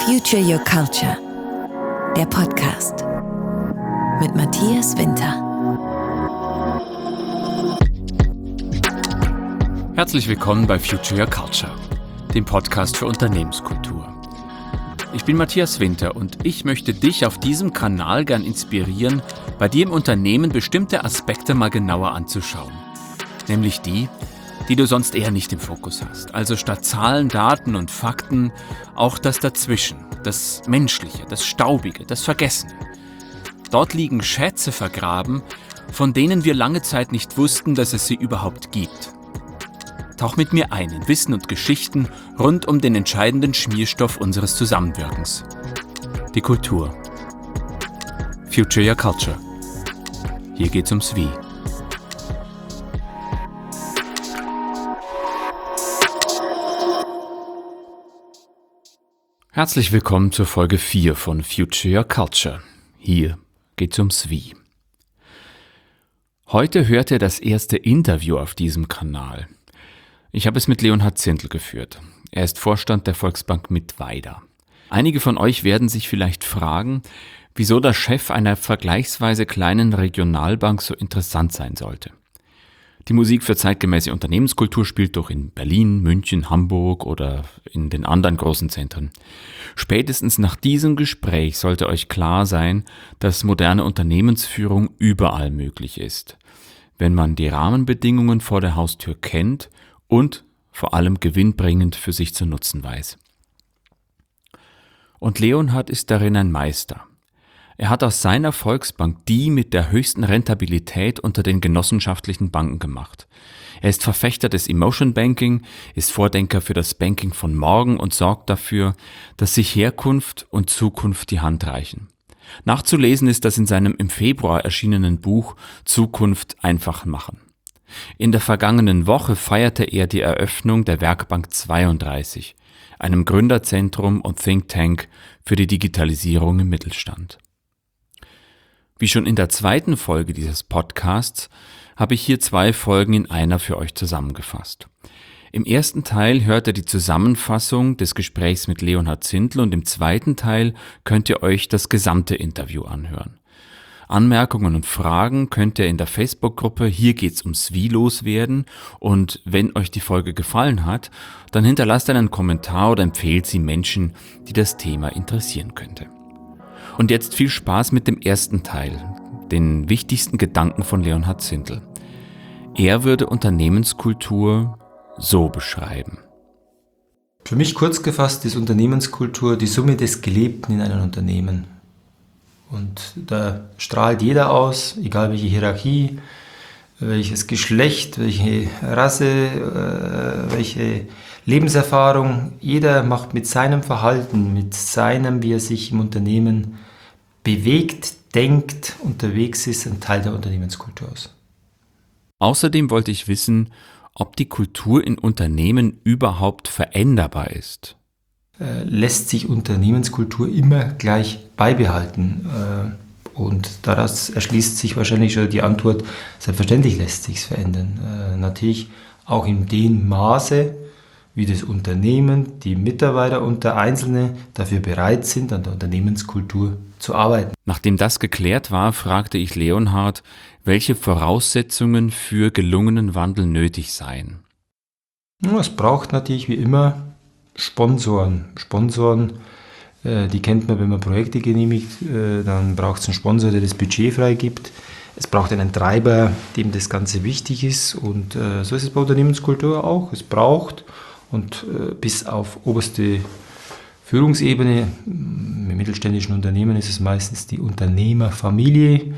Future Your Culture, der Podcast mit Matthias Winter. Herzlich willkommen bei Future Your Culture, dem Podcast für Unternehmenskultur. Ich bin Matthias Winter und ich möchte dich auf diesem Kanal gern inspirieren, bei dir im Unternehmen bestimmte Aspekte mal genauer anzuschauen. Nämlich die du sonst eher nicht im Fokus hast. Also statt Zahlen, Daten und Fakten auch das Dazwischen, das Menschliche, das Staubige, das Vergessene. Dort liegen Schätze vergraben, von denen wir lange Zeit nicht wussten, dass es sie überhaupt gibt. Tauch mit mir ein in Wissen und Geschichten rund um den entscheidenden Schmierstoff unseres Zusammenwirkens. Die Kultur. Future Your Culture. Hier geht's ums Wie. Herzlich willkommen zur Folge 4 von Future Your Culture. Hier geht's ums Wie. Heute hört ihr das erste Interview auf diesem Kanal. Ich habe es mit Leonhard Zindel geführt. Er ist Vorstand der Volksbank Mittweida. Einige von euch werden sich vielleicht fragen, wieso der Chef einer vergleichsweise kleinen Regionalbank so interessant sein sollte. Die Musik für zeitgemäße Unternehmenskultur spielt doch in Berlin, München, Hamburg oder in den anderen großen Zentren. Spätestens nach diesem Gespräch sollte euch klar sein, dass moderne Unternehmensführung überall möglich ist, wenn man die Rahmenbedingungen vor der Haustür kennt und vor allem gewinnbringend für sich zu nutzen weiß. Und Leonhard ist darin ein Meister. Er hat aus seiner Volksbank die mit der höchsten Rentabilität unter den genossenschaftlichen Banken gemacht. Er ist Verfechter des Emotion Banking, ist Vordenker für das Banking von morgen und sorgt dafür, dass sich Herkunft und Zukunft die Hand reichen. Nachzulesen ist das in seinem im Februar erschienenen Buch Zukunft einfach machen. In der vergangenen Woche feierte er die Eröffnung der Werkbank 32, einem Gründerzentrum und Think Tank für die Digitalisierung im Mittelstand. Wie schon in der zweiten Folge dieses Podcasts habe ich hier 2 Folgen in einer für euch zusammengefasst. Im ersten Teil hört ihr die Zusammenfassung des Gesprächs mit Leonhard Zindel und im zweiten Teil könnt ihr euch das gesamte Interview anhören. Anmerkungen und Fragen könnt ihr in der Facebook-Gruppe Hier geht's ums Wie loswerden und wenn euch die Folge gefallen hat, dann hinterlasst einen Kommentar oder empfehlt sie Menschen, die das Thema interessieren könnte. Und jetzt viel Spaß mit dem ersten Teil, den wichtigsten Gedanken von Leonhard Zindel. Er würde Unternehmenskultur so beschreiben. Für mich kurz gefasst ist Unternehmenskultur die Summe des Gelebten in einem Unternehmen. Und da strahlt jeder aus, egal welche Hierarchie, welches Geschlecht, welche Rasse, welche Lebenserfahrung. Jeder macht mit seinem Verhalten, mit seinem, wie er sich im Unternehmen bewegt, denkt, unterwegs ist, ein Teil der Unternehmenskultur aus. Außerdem wollte ich wissen, ob die Kultur in Unternehmen überhaupt veränderbar ist. Lässt sich Unternehmenskultur immer gleich beibehalten? Und daraus erschließt sich wahrscheinlich schon die Antwort, selbstverständlich lässt sich es verändern. Natürlich auch in dem Maße, wie das Unternehmen, die Mitarbeiter und der Einzelne dafür bereit sind, an der Unternehmenskultur zu arbeiten. Nachdem das geklärt war, fragte ich Leonhard, welche Voraussetzungen für gelungenen Wandel nötig seien. Es braucht natürlich wie immer Sponsoren. Sponsoren, die kennt man, wenn man Projekte genehmigt, dann braucht es einen Sponsor, der das Budget freigibt. Es braucht einen Treiber, dem das Ganze wichtig ist und so ist es bei Unternehmenskultur auch. Es braucht und bis auf oberste Führungsebene, im mittelständischen Unternehmen ist es meistens die Unternehmerfamilie.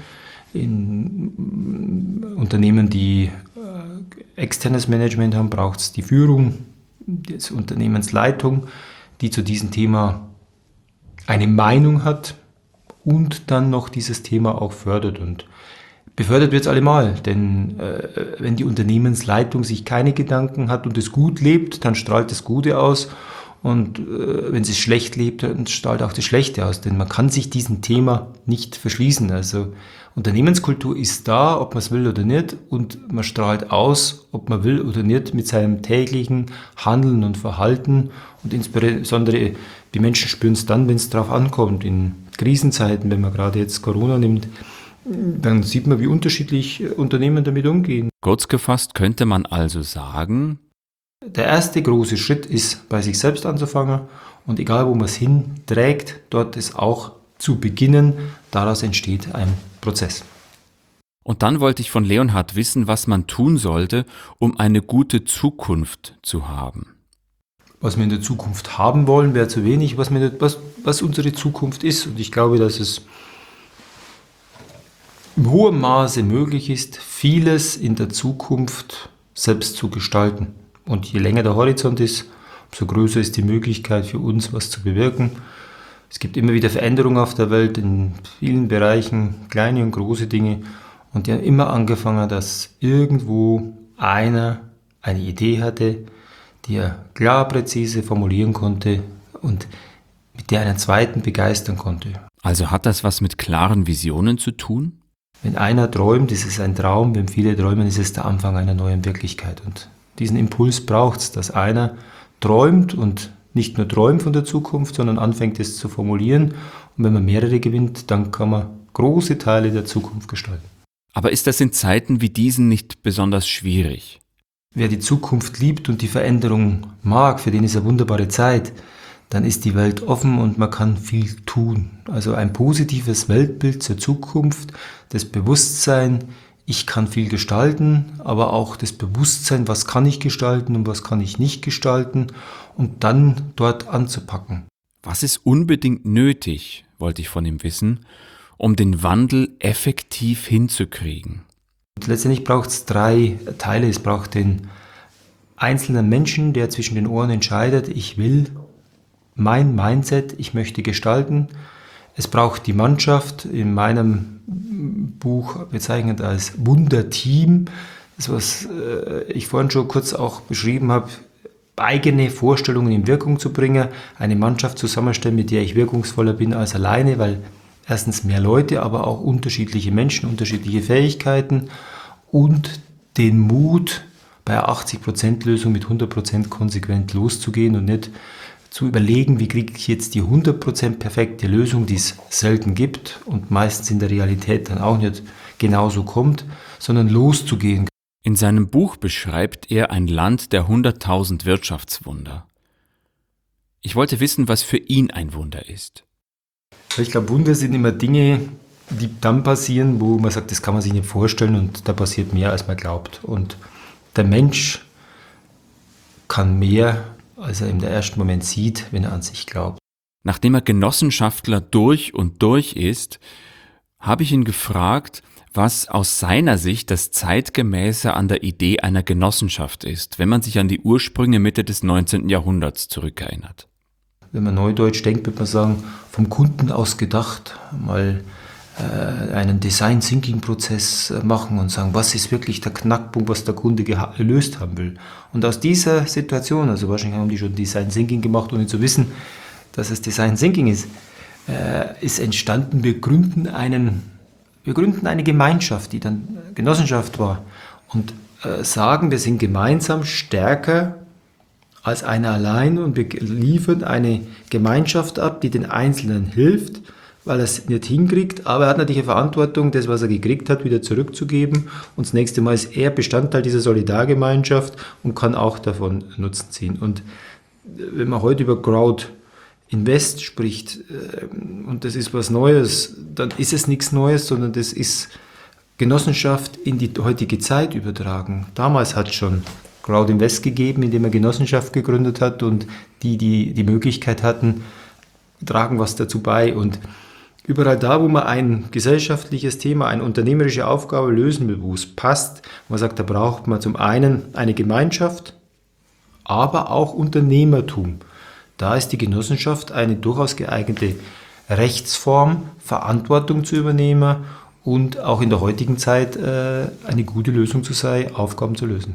In Unternehmen, die externes Management haben, braucht es die Führung, die Unternehmensleitung, die zu diesem Thema eine Meinung hat und dann noch dieses Thema auch fördert. Und befördert wird es allemal, denn wenn die Unternehmensleitung sich keine Gedanken hat und es gut lebt, dann strahlt das Gute aus und wenn sie schlecht lebt, dann strahlt auch das Schlechte aus, denn man kann sich diesem Thema nicht verschließen. Also Unternehmenskultur ist da, ob man es will oder nicht, und man strahlt aus, ob man will oder nicht, mit seinem täglichen Handeln und Verhalten, und insbesondere die Menschen spüren es dann, wenn es drauf ankommt. In Krisenzeiten, wenn man gerade jetzt Corona nimmt, dann sieht man, wie unterschiedlich Unternehmen damit umgehen. Kurz gefasst könnte man also sagen, der erste große Schritt ist, bei sich selbst anzufangen, und egal wo man es hinträgt, dort ist auch zu beginnen. Daraus entsteht ein Prozess. und dann wollte ich von Leonhard wissen, was man tun sollte, um eine gute Zukunft zu haben. Was wir in der Zukunft haben wollen, wäre zu wenig, was unsere Zukunft ist. Und ich glaube, dass es in hohem Maße möglich ist, vieles in der Zukunft selbst zu gestalten. Und je länger der Horizont ist, umso größer ist die Möglichkeit für uns, was zu bewirken. Es gibt immer wieder Veränderungen auf der Welt in vielen Bereichen, kleine und große Dinge. Und die haben immer angefangen, dass irgendwo einer eine Idee hatte, die er klar, präzise formulieren konnte und mit der einen zweiten begeistern konnte. Also hat das was mit klaren Visionen zu tun? Wenn einer träumt, ist es ein Traum. Wenn viele träumen, ist es der Anfang einer neuen Wirklichkeit. Und diesen Impuls braucht es, dass einer träumt und nicht nur träumt von der Zukunft, sondern anfängt es zu formulieren. Und wenn man mehrere gewinnt, dann kann man große Teile der Zukunft gestalten. Aber ist das in Zeiten wie diesen nicht besonders schwierig? Wer die Zukunft liebt und die Veränderung mag, für den ist eine wunderbare Zeit. Dann ist die Welt offen und man kann viel tun. Also ein positives Weltbild zur Zukunft, das Bewusstsein, ich kann viel gestalten, aber auch das Bewusstsein, was kann ich gestalten und was kann ich nicht gestalten, und dann dort anzupacken. Was ist unbedingt nötig, wollte ich von ihm wissen, um den Wandel effektiv hinzukriegen? Und letztendlich braucht es 3 Teile. Es braucht den einzelnen Menschen, der zwischen den Ohren entscheidet, ich will mein Mindset, ich möchte gestalten. Es braucht die Mannschaft, in meinem Buch bezeichnet als Wunderteam, das, was ich vorhin schon kurz auch beschrieben habe, eigene Vorstellungen in Wirkung zu bringen, eine Mannschaft zusammenstellen, mit der ich wirkungsvoller bin als alleine, weil erstens mehr Leute, aber auch unterschiedliche Menschen, unterschiedliche Fähigkeiten, und den Mut, bei einer 80%-Lösung mit 100% konsequent loszugehen und nicht zu überlegen, wie kriege ich jetzt die 100% perfekte Lösung, die es selten gibt und meistens in der Realität dann auch nicht genauso kommt, sondern loszugehen. In seinem Buch beschreibt er ein Land der 100.000 Wirtschaftswunder. Ich wollte wissen, was für ihn ein Wunder ist. Ich glaube, Wunder sind immer Dinge, die dann passieren, wo man sagt, das kann man sich nicht vorstellen, und da passiert mehr, als man glaubt. Und der Mensch kann mehr, als er im ersten Moment sieht, wenn er an sich glaubt. Nachdem er Genossenschaftler durch und durch ist, habe ich ihn gefragt, was aus seiner Sicht das Zeitgemäße an der Idee einer Genossenschaft ist, wenn man sich an die Ursprünge Mitte des 19. Jahrhunderts zurückerinnert. Wenn man neudeutsch denkt, würde man sagen, vom Kunden aus gedacht, mal einen Design-Thinking-Prozess machen und sagen, was ist wirklich der Knackpunkt, was der Kunde gelöst haben will. Und aus dieser Situation, also wahrscheinlich haben die schon Design-Thinking gemacht, ohne zu wissen, dass es Design-Thinking ist entstanden, wir gründen eine Gemeinschaft, die dann Genossenschaft war, und sagen, wir sind gemeinsam stärker als einer allein, und wir liefern eine Gemeinschaft ab, die den Einzelnen hilft, weil er es nicht hinkriegt, aber er hat natürlich eine Verantwortung, das, was er gekriegt hat, wieder zurückzugeben, und das nächste Mal ist er Bestandteil dieser Solidargemeinschaft und kann auch davon Nutzen ziehen. Und wenn man heute über Crowd Invest spricht, und das ist was Neues, dann ist es nichts Neues, sondern das ist Genossenschaft in die heutige Zeit übertragen. Damals hat es schon Crowd Invest gegeben, indem er Genossenschaft gegründet hat, und die Möglichkeit hatten, tragen was dazu bei. Und überall da, wo man ein gesellschaftliches Thema, eine unternehmerische Aufgabe lösen will, wo es passt, wo man sagt, da braucht man zum einen eine Gemeinschaft, aber auch Unternehmertum. Da ist die Genossenschaft eine durchaus geeignete Rechtsform, Verantwortung zu übernehmen und auch in der heutigen Zeit eine gute Lösung zu sein, Aufgaben zu lösen.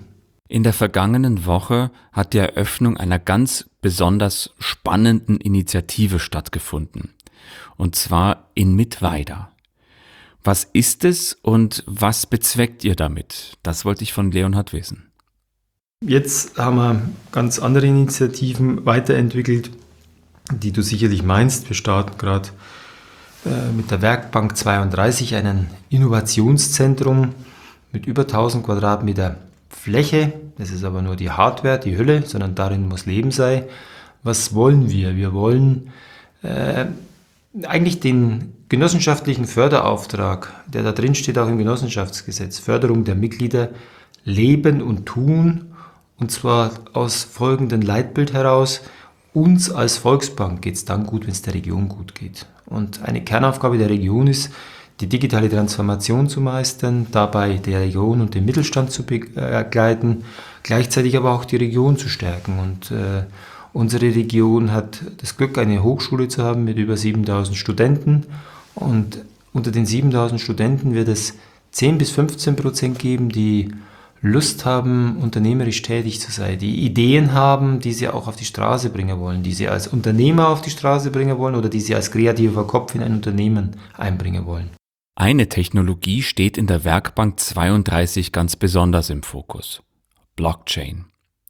In der vergangenen Woche hat die Eröffnung einer ganz besonders spannenden Initiative stattgefunden. Und zwar in Mittweida. Was ist es und was bezweckt ihr damit? Das wollte ich von Leonhard wissen. Jetzt haben wir ganz andere Initiativen weiterentwickelt, die du sicherlich meinst. Wir starten gerade mit der Werkbank 32 ein Innovationszentrum mit über 1000 Quadratmeter Fläche. Das ist aber nur die Hardware, die Hülle, sondern darin muss Leben sein. Was wollen wir? Wir wollen eigentlich den genossenschaftlichen Förderauftrag, der da drin steht, auch im Genossenschaftsgesetz, Förderung der Mitglieder, leben und tun, und zwar aus folgendem Leitbild heraus: uns als Volksbank geht es dann gut, wenn es der Region gut geht. Und eine Kernaufgabe der Region ist, die digitale Transformation zu meistern, dabei der Region und den Mittelstand zu begleiten, gleichzeitig aber auch die Region zu stärken. Und unsere Region hat das Glück, eine Hochschule zu haben mit über 7000 Studenten. Und unter den 7000 Studenten wird es 10-15% geben, die Lust haben, unternehmerisch tätig zu sein, die Ideen haben, die sie auch auf die Straße bringen wollen, die sie als Unternehmer auf die Straße bringen wollen oder die sie als kreativer Kopf in ein Unternehmen einbringen wollen. Eine Technologie steht in der Werkbank 32 ganz besonders im Fokus: Blockchain.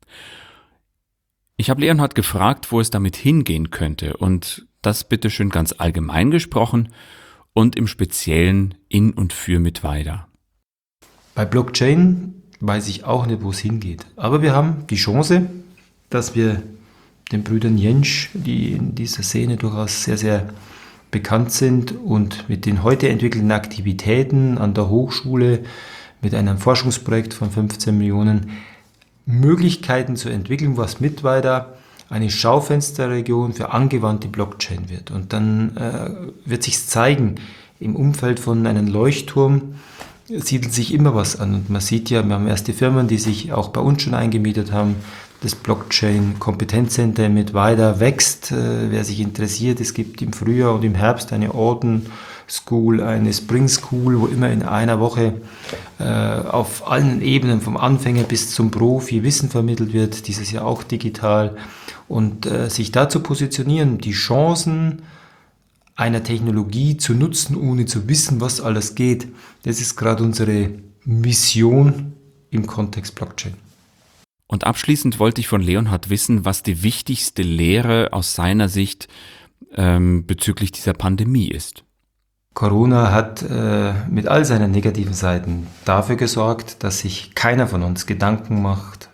Ich habe Leonhard gefragt, wo es damit hingehen könnte, und das bitteschön ganz allgemein gesprochen und im Speziellen in und für Mittweida. Bei Blockchain weiß ich auch nicht, wo es hingeht. Aber wir haben die Chance, dass wir den Brüdern Jentsch, die in dieser Szene durchaus sehr, sehr bekannt sind und mit den heute entwickelten Aktivitäten an der Hochschule, mit einem Forschungsprojekt von 15 Millionen, Möglichkeiten zu entwickeln, was Mittweida eine Schaufensterregion für angewandte Blockchain wird. Und dann wird sich zeigen, im Umfeld von einem Leuchtturm siedelt sich immer was an. Und man sieht ja, wir haben erste Firmen, die sich auch bei uns schon eingemietet haben. Das Blockchain-Kompetenzcenter in Mittweida wächst. Wer sich interessiert, es gibt im Frühjahr und im Herbst eine Orden School, eine Spring School, wo immer in einer Woche auf allen Ebenen, vom Anfänger bis zum Profi, Wissen vermittelt wird, dieses Jahr auch digital. Und sich da zu positionieren, die Chancen einer Technologie zu nutzen, ohne zu wissen, was alles geht, das ist gerade unsere Mission im Kontext Blockchain. Und abschließend wollte ich von Leonhard wissen, was die wichtigste Lehre aus seiner Sicht bezüglich dieser Pandemie ist. Corona hat mit all seinen negativen Seiten dafür gesorgt, dass sich keiner von uns Gedanken macht,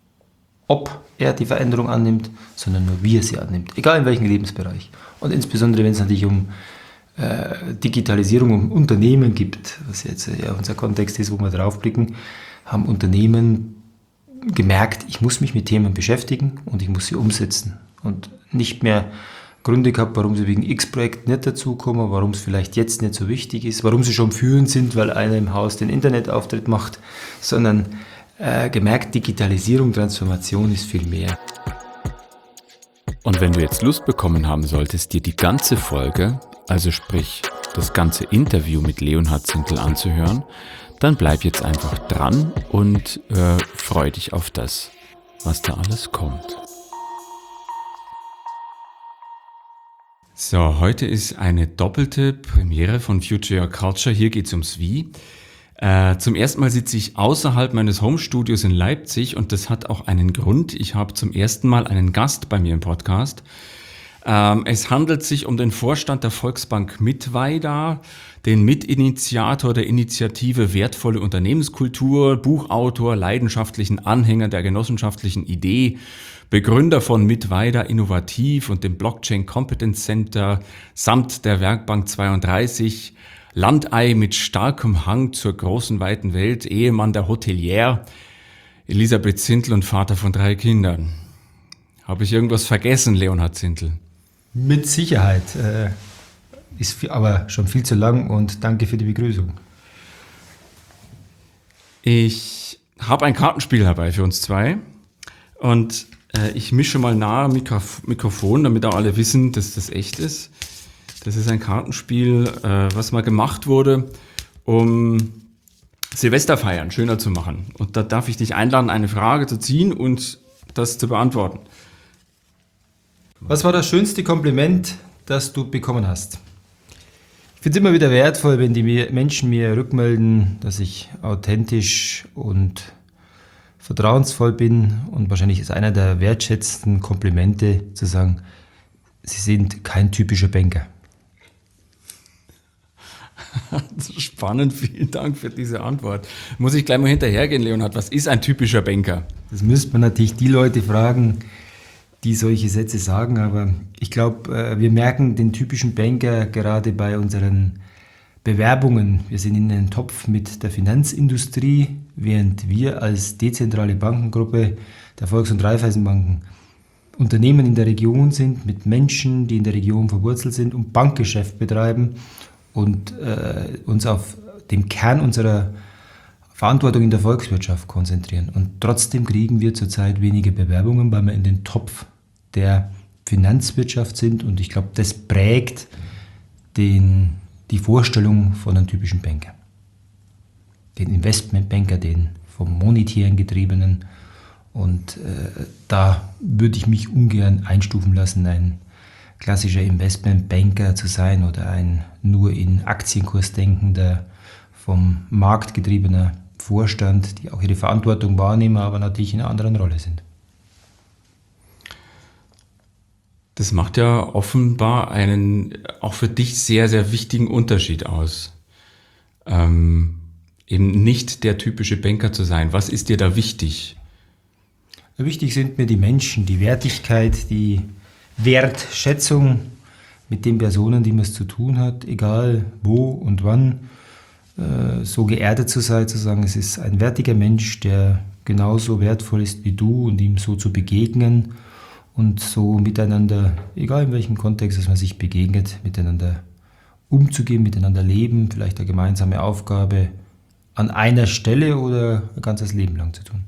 ob er die Veränderung annimmt, sondern nur wie er sie annimmt, egal in welchem Lebensbereich. Und insbesondere, wenn es natürlich um Digitalisierung, um Unternehmen gibt, was jetzt ja unser Kontext ist, wo wir drauf blicken, haben Unternehmen gemerkt, ich muss mich mit Themen beschäftigen und ich muss sie umsetzen. Und nicht mehr Gründe gehabt, warum sie wegen X-Projekt nicht dazukommen, warum es vielleicht jetzt nicht so wichtig ist, warum sie schon führend sind, weil einer im Haus den Internetauftritt macht, sondern gemerkt, Digitalisierung, Transformation ist viel mehr. Und wenn du jetzt Lust bekommen haben solltest, dir die ganze Folge, also sprich das ganze Interview mit Leonhard Zintl anzuhören, dann bleib jetzt einfach dran und freu dich auf das, was da alles kommt. So, heute ist eine doppelte Premiere von Future Your Culture. Hier geht es ums Wie. Zum ersten Mal sitze ich außerhalb meines Homestudios in Leipzig und das hat auch einen Grund. Ich habe zum ersten Mal einen Gast bei mir im Podcast. Es handelt sich um den Vorstand der Volksbank Mittweida, den Mitinitiator der Initiative Wertvolle Unternehmenskultur, Buchautor, leidenschaftlichen Anhänger der genossenschaftlichen Idee, Begründer von Mittweida Innovativ und dem Blockchain Competence Center samt der Werkbank 32, Landei mit starkem Hang zur großen, weiten Welt, Ehemann der Hotelier, Elisabeth Zintl und Vater von 3 Kindern. Habe ich irgendwas vergessen, Leonhard Zintl? Mit Sicherheit. Ist aber schon viel zu lang und danke für die Begrüßung. Ich habe ein Kartenspiel dabei für uns zwei und ich mische mal nahe Mikrofon, damit auch alle wissen, dass das echt ist. Das ist ein Kartenspiel, was mal gemacht wurde, um Silvester feiern schöner zu machen. Und da darf ich dich einladen, eine Frage zu ziehen und das zu beantworten. Was war das schönste Kompliment, das du bekommen hast? Ich finde es immer wieder wertvoll, wenn die Menschen mir rückmelden, dass ich authentisch und vertrauensvoll bin. Und wahrscheinlich ist einer der wertschätzendsten Komplimente zu sagen, Sie sind kein typischer Banker. Spannend, vielen Dank für diese Antwort. Muss ich gleich mal hinterhergehen, Leonhard. Was ist ein typischer Banker? Das müsste man natürlich die Leute fragen, die solche Sätze sagen, aber ich glaube, wir merken den typischen Banker gerade bei unseren Bewerbungen. Wir sind in einem Topf mit der Finanzindustrie, während wir als dezentrale Bankengruppe der Volks- und Raiffeisenbanken Unternehmen in der Region sind, mit Menschen, die in der Region verwurzelt sind und Bankgeschäft betreiben und uns auf den Kern unserer Verantwortung in der Volkswirtschaft konzentrieren. Und trotzdem kriegen wir zurzeit wenige Bewerbungen, weil wir in den Topf der Finanzwirtschaft sind. Und ich glaube, das prägt die Vorstellung von einem typischen Banker. Den Investmentbanker, den vom Monetären getriebenen. Und da würde ich mich ungern einstufen lassen, ein klassischer Investmentbanker zu sein oder ein nur in Aktienkurs denkender, vom Markt getriebener Vorstand, die auch ihre Verantwortung wahrnehmen, aber natürlich in einer anderen Rolle sind. Das macht ja offenbar einen auch für dich sehr, sehr wichtigen Unterschied aus. Eben nicht der typische Banker zu sein. Was ist dir da wichtig? Wichtig sind mir die Menschen, die Wertigkeit, die Wertschätzung mit den Personen, die man es zu tun hat, egal wo und wann, so geerdet zu sein, zu sagen, es ist ein wertiger Mensch, der genauso wertvoll ist wie du und ihm so zu begegnen und so miteinander, egal in welchem Kontext dass man sich begegnet, miteinander umzugehen, miteinander leben, vielleicht eine gemeinsame Aufgabe an einer Stelle oder ein ganzes Leben lang zu tun.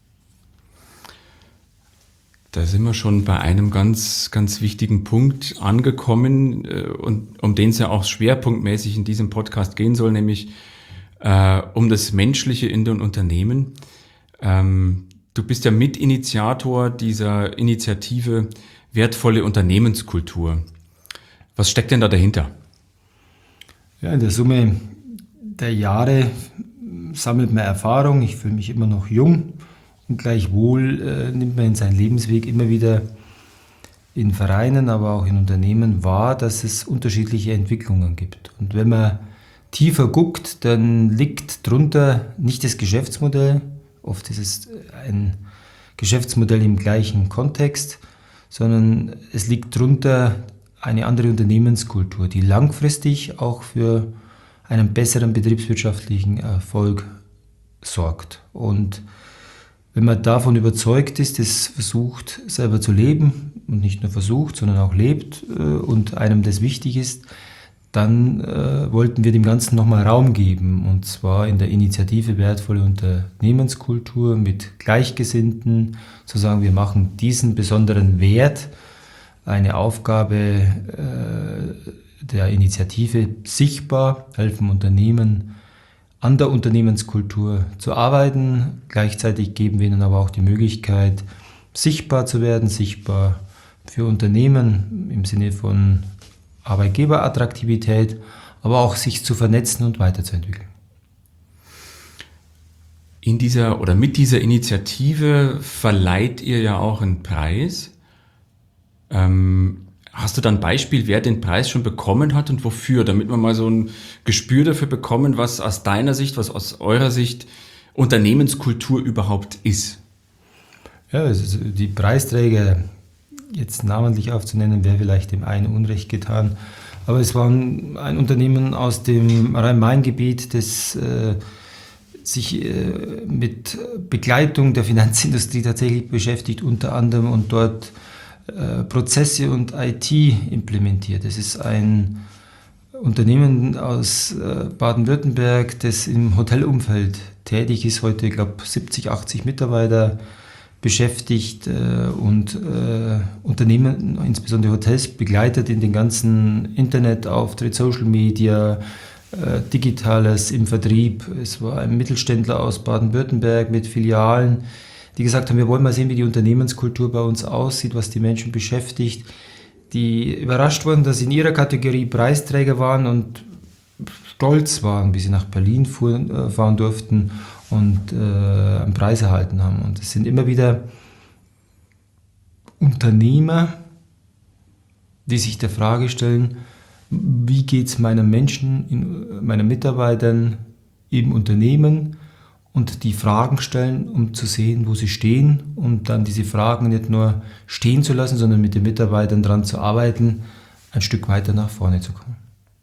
Da sind wir schon bei einem ganz, ganz wichtigen Punkt angekommen und um den es ja auch schwerpunktmäßig in diesem Podcast gehen soll, nämlich um das Menschliche in den Unternehmen. Du bist ja Mitinitiator dieser Initiative Wertvolle Unternehmenskultur. Was steckt denn da dahinter? Ja, in der Summe der Jahre sammelt man Erfahrung. Ich fühle mich immer noch jung. Und gleichwohl nimmt man in seinem Lebensweg immer wieder in Vereinen, aber auch in Unternehmen wahr, dass es unterschiedliche Entwicklungen gibt. Und wenn man tiefer guckt, dann liegt drunter nicht das Geschäftsmodell, oft ist es ein Geschäftsmodell im gleichen Kontext, sondern es liegt drunter eine andere Unternehmenskultur, die langfristig auch für einen besseren betriebswirtschaftlichen Erfolg sorgt. Und wenn man davon überzeugt ist, das versucht selber zu leben und nicht nur versucht, sondern auch lebt und einem das wichtig ist, dann wollten wir dem Ganzen nochmal Raum geben, und zwar in der Initiative Wertvolle Unternehmenskultur mit Gleichgesinnten, zu sagen, wir machen diesen besonderen Wert, eine Aufgabe der Initiative sichtbar, helfen Unternehmen an der Unternehmenskultur zu arbeiten. Gleichzeitig geben wir ihnen aber auch die Möglichkeit, sichtbar zu werden, sichtbar für Unternehmen im Sinne von Arbeitgeberattraktivität, aber auch sich zu vernetzen und weiterzuentwickeln. In dieser oder mit dieser Initiative verleiht ihr ja auch einen Preis. Hast du da ein Beispiel, wer den Preis schon bekommen hat und wofür, damit wir mal so ein Gespür dafür bekommen, was aus deiner Sicht, was aus eurer Sicht Unternehmenskultur überhaupt ist? Ja, also die Preisträger jetzt namentlich aufzunennen, wäre vielleicht dem einen Unrecht getan. Aber es war ein Unternehmen aus dem Rhein-Main-Gebiet, das sich mit Begleitung der Finanzindustrie tatsächlich beschäftigt, unter anderem, und dort Prozesse und IT implementiert. Es ist ein Unternehmen aus Baden-Württemberg, das im Hotelumfeld tätig ist, heute, ich glaube, 70, 80 Mitarbeiter beschäftigt und Unternehmen, insbesondere Hotels, begleitet in den ganzen Internetauftritt, Social Media, Digitales im Vertrieb. Es war ein Mittelständler aus Baden-Württemberg mit Filialen, die gesagt haben, wir wollen mal sehen, wie die Unternehmenskultur bei uns aussieht, was die Menschen beschäftigt, die überrascht wurden, dass sie in ihrer Kategorie Preisträger waren und stolz waren, wie sie nach Berlin fahren durften und einen Preis erhalten haben. Und es sind immer wieder Unternehmer, die sich der Frage stellen, wie geht es meinen Menschen, meinen Mitarbeitern im Unternehmen, und die Fragen stellen, um zu sehen, wo sie stehen, und dann diese Fragen nicht nur stehen zu lassen, sondern mit den Mitarbeitern daran zu arbeiten, ein Stück weiter nach vorne zu kommen.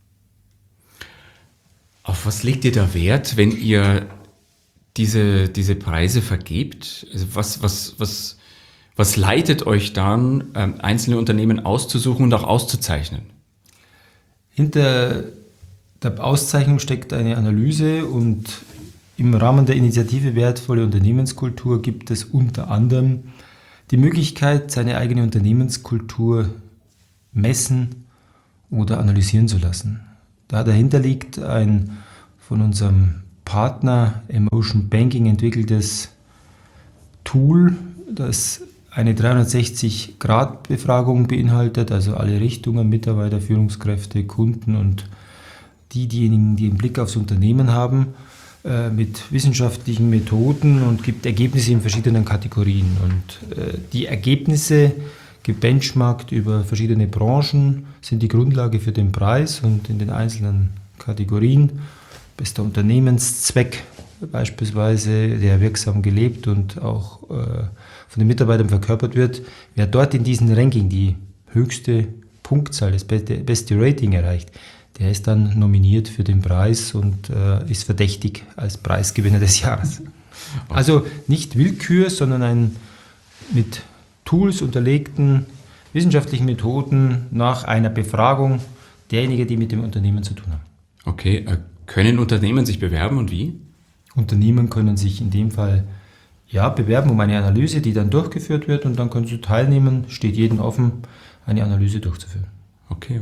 Auf was legt ihr da Wert, wenn ihr diese Preise vergebt? Also was leitet euch dann, einzelne Unternehmen auszusuchen und auch auszuzeichnen? Hinter der Auszeichnung steckt eine Analyse, und im Rahmen der Initiative Wertvolle Unternehmenskultur gibt es unter anderem die Möglichkeit, seine eigene Unternehmenskultur messen oder analysieren zu lassen. Dahinter liegt ein von unserem Partner Emotion Banking entwickeltes Tool, das eine 360-Grad-Befragung beinhaltet, also alle Richtungen, Mitarbeiter, Führungskräfte, Kunden und diejenigen, die einen Blick aufs Unternehmen haben, mit wissenschaftlichen Methoden, und gibt Ergebnisse in verschiedenen Kategorien. Und die Ergebnisse, gebenchmarkt über verschiedene Branchen, sind die Grundlage für den Preis, und in den einzelnen Kategorien bester Unternehmenszweck beispielsweise, der wirksam gelebt und auch von den Mitarbeitern verkörpert wird. Wer dort in diesem Ranking die höchste Punktzahl, das beste Rating erreicht, der ist dann nominiert für den Preis und ist verdächtig als Preisgewinner des Jahres. Also nicht Willkür, sondern ein mit Tools unterlegten wissenschaftlichen Methoden nach einer Befragung derjenigen, die mit dem Unternehmen zu tun haben. Okay, können Unternehmen sich bewerben und wie? Unternehmen können sich in dem Fall bewerben um eine Analyse, die dann durchgeführt wird, und dann können sie teilnehmen, steht jedem offen, eine Analyse durchzuführen. Okay.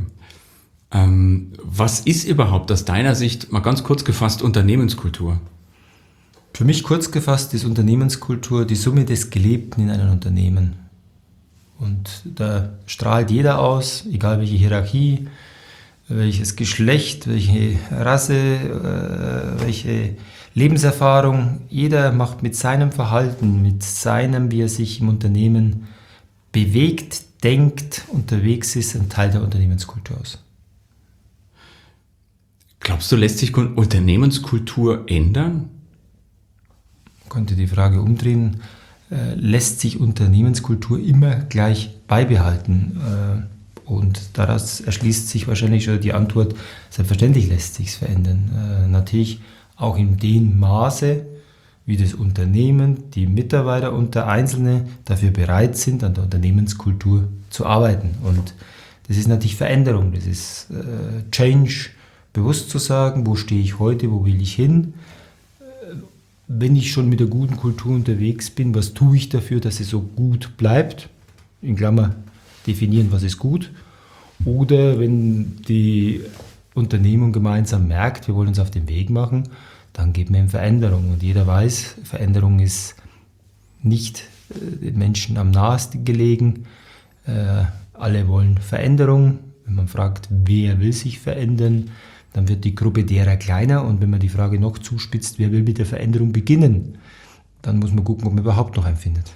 Was ist überhaupt aus deiner Sicht, mal ganz kurz gefasst, Unternehmenskultur? Für mich kurz gefasst ist Unternehmenskultur die Summe des Gelebten in einem Unternehmen. Und da strahlt jeder aus, egal welche Hierarchie, welches Geschlecht, welche Rasse, welche Lebenserfahrung. Jeder macht mit seinem Verhalten, mit seinem, wie er sich im Unternehmen bewegt, denkt, unterwegs ist, ein Teil der Unternehmenskultur aus. Glaubst du, lässt sich Unternehmenskultur ändern? Man könnte die Frage umdrehen, lässt sich Unternehmenskultur immer gleich beibehalten? Und daraus erschließt sich wahrscheinlich schon die Antwort, selbstverständlich lässt sich es verändern. Natürlich auch in dem Maße, wie das Unternehmen, die Mitarbeiter und der Einzelne dafür bereit sind, an der Unternehmenskultur zu arbeiten. Und das ist natürlich Veränderung, das ist Change, bewusst zu sagen, wo stehe ich heute, wo will ich hin. Wenn ich schon mit der guten Kultur unterwegs bin, was tue ich dafür, dass sie so gut bleibt? In Klammer definieren, was ist gut. Oder wenn die Unternehmung gemeinsam merkt, wir wollen uns auf den Weg machen, dann geht man in Veränderung. Und jeder weiß, Veränderung ist nicht den Menschen am nahesten gelegen. Alle wollen Veränderung. Wenn man fragt, wer will sich verändern, dann wird die Gruppe derer kleiner. Und wenn man die Frage noch zuspitzt, wer will mit der Veränderung beginnen, dann muss man gucken, ob man überhaupt noch einen findet.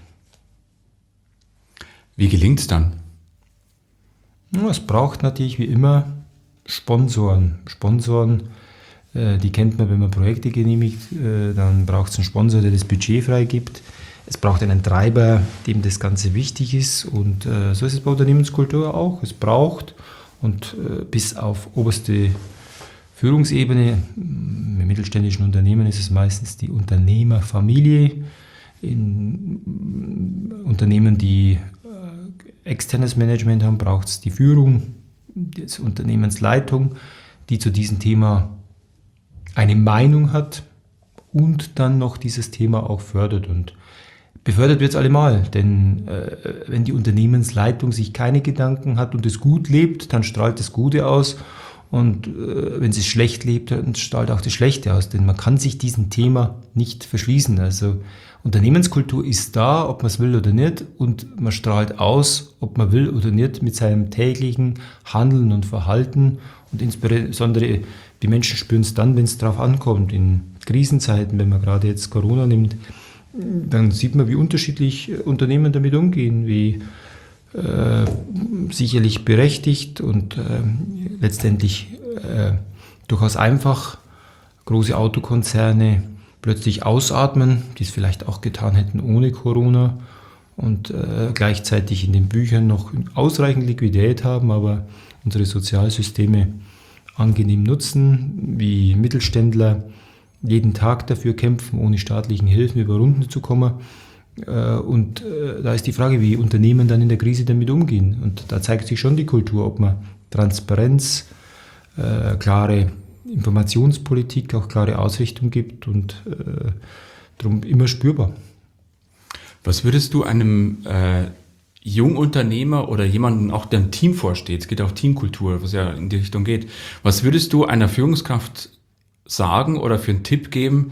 Wie gelingt es dann? Es braucht natürlich wie immer Sponsoren. Sponsoren, die kennt man, wenn man Projekte genehmigt. Dann braucht es einen Sponsor, der das Budget freigibt. Es braucht einen Treiber, dem das Ganze wichtig ist. Und so ist es bei Unternehmenskultur auch. Es braucht, und bis auf oberste Führungsebene, im mittelständischen Unternehmen ist es meistens die Unternehmerfamilie. In Unternehmen, die externes Management haben, braucht es die Führung, die Unternehmensleitung, die zu diesem Thema eine Meinung hat und dann noch dieses Thema auch fördert. Und befördert wird es allemal, denn wenn die Unternehmensleitung sich keine Gedanken hat und es gut lebt, dann strahlt das Gute aus. Und wenn sie es schlecht lebt, dann strahlt auch das Schlechte aus. Denn man kann sich diesem Thema nicht verschließen. Also Unternehmenskultur ist da, ob man es will oder nicht. Und man strahlt aus, ob man will oder nicht, mit seinem täglichen Handeln und Verhalten. Und insbesondere die Menschen spüren es dann, wenn es darauf ankommt. In Krisenzeiten, wenn man gerade jetzt Corona nimmt, dann sieht man, wie unterschiedlich Unternehmen damit umgehen, wie sicherlich berechtigt und letztendlich durchaus einfach große Autokonzerne plötzlich ausatmen, die es vielleicht auch getan hätten ohne Corona und gleichzeitig in den Büchern noch ausreichend Liquidität haben, aber unsere Sozialsysteme angenehm nutzen, wie Mittelständler jeden Tag dafür kämpfen, ohne staatlichen Hilfen über Runden zu kommen. Und da ist die Frage, wie Unternehmen dann in der Krise damit umgehen. Und da zeigt sich schon die Kultur, ob man Transparenz, klare Informationspolitik, auch klare Ausrichtung gibt und darum immer spürbar. Was würdest du einem Jungunternehmer oder jemanden, auch der ein Team vorsteht, es geht auch Teamkultur, was ja in die Richtung geht, was würdest du einer Führungskraft sagen oder für einen Tipp geben,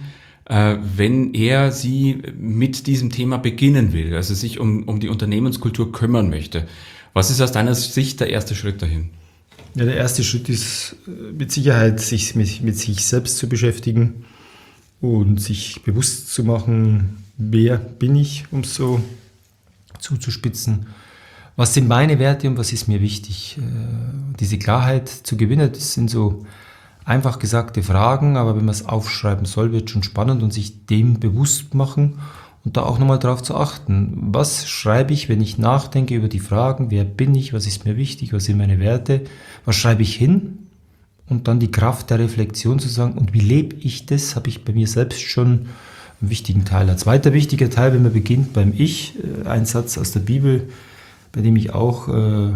wenn er sie mit diesem Thema beginnen will, also sich um die Unternehmenskultur kümmern möchte? Was ist aus deiner Sicht der erste Schritt dahin? Ja, der erste Schritt ist mit Sicherheit, sich mit sich selbst zu beschäftigen und sich bewusst zu machen, wer bin ich, um es so zuzuspitzen. Was sind meine Werte und was ist mir wichtig? Diese Klarheit zu gewinnen, das sind so einfach gesagte Fragen, aber wenn man es aufschreiben soll, wird es schon spannend und sich dem bewusst machen und da auch nochmal drauf zu achten. Was schreibe ich, wenn ich nachdenke über die Fragen, wer bin ich, was ist mir wichtig, was sind meine Werte, was schreibe ich hin? Und dann die Kraft der Reflexion zu sagen, und wie lebe ich das, habe ich bei mir selbst schon einen wichtigen Teil. Ein zweiter wichtiger Teil, wenn man beginnt beim Ich, ein Satz aus der Bibel, bei dem ich auch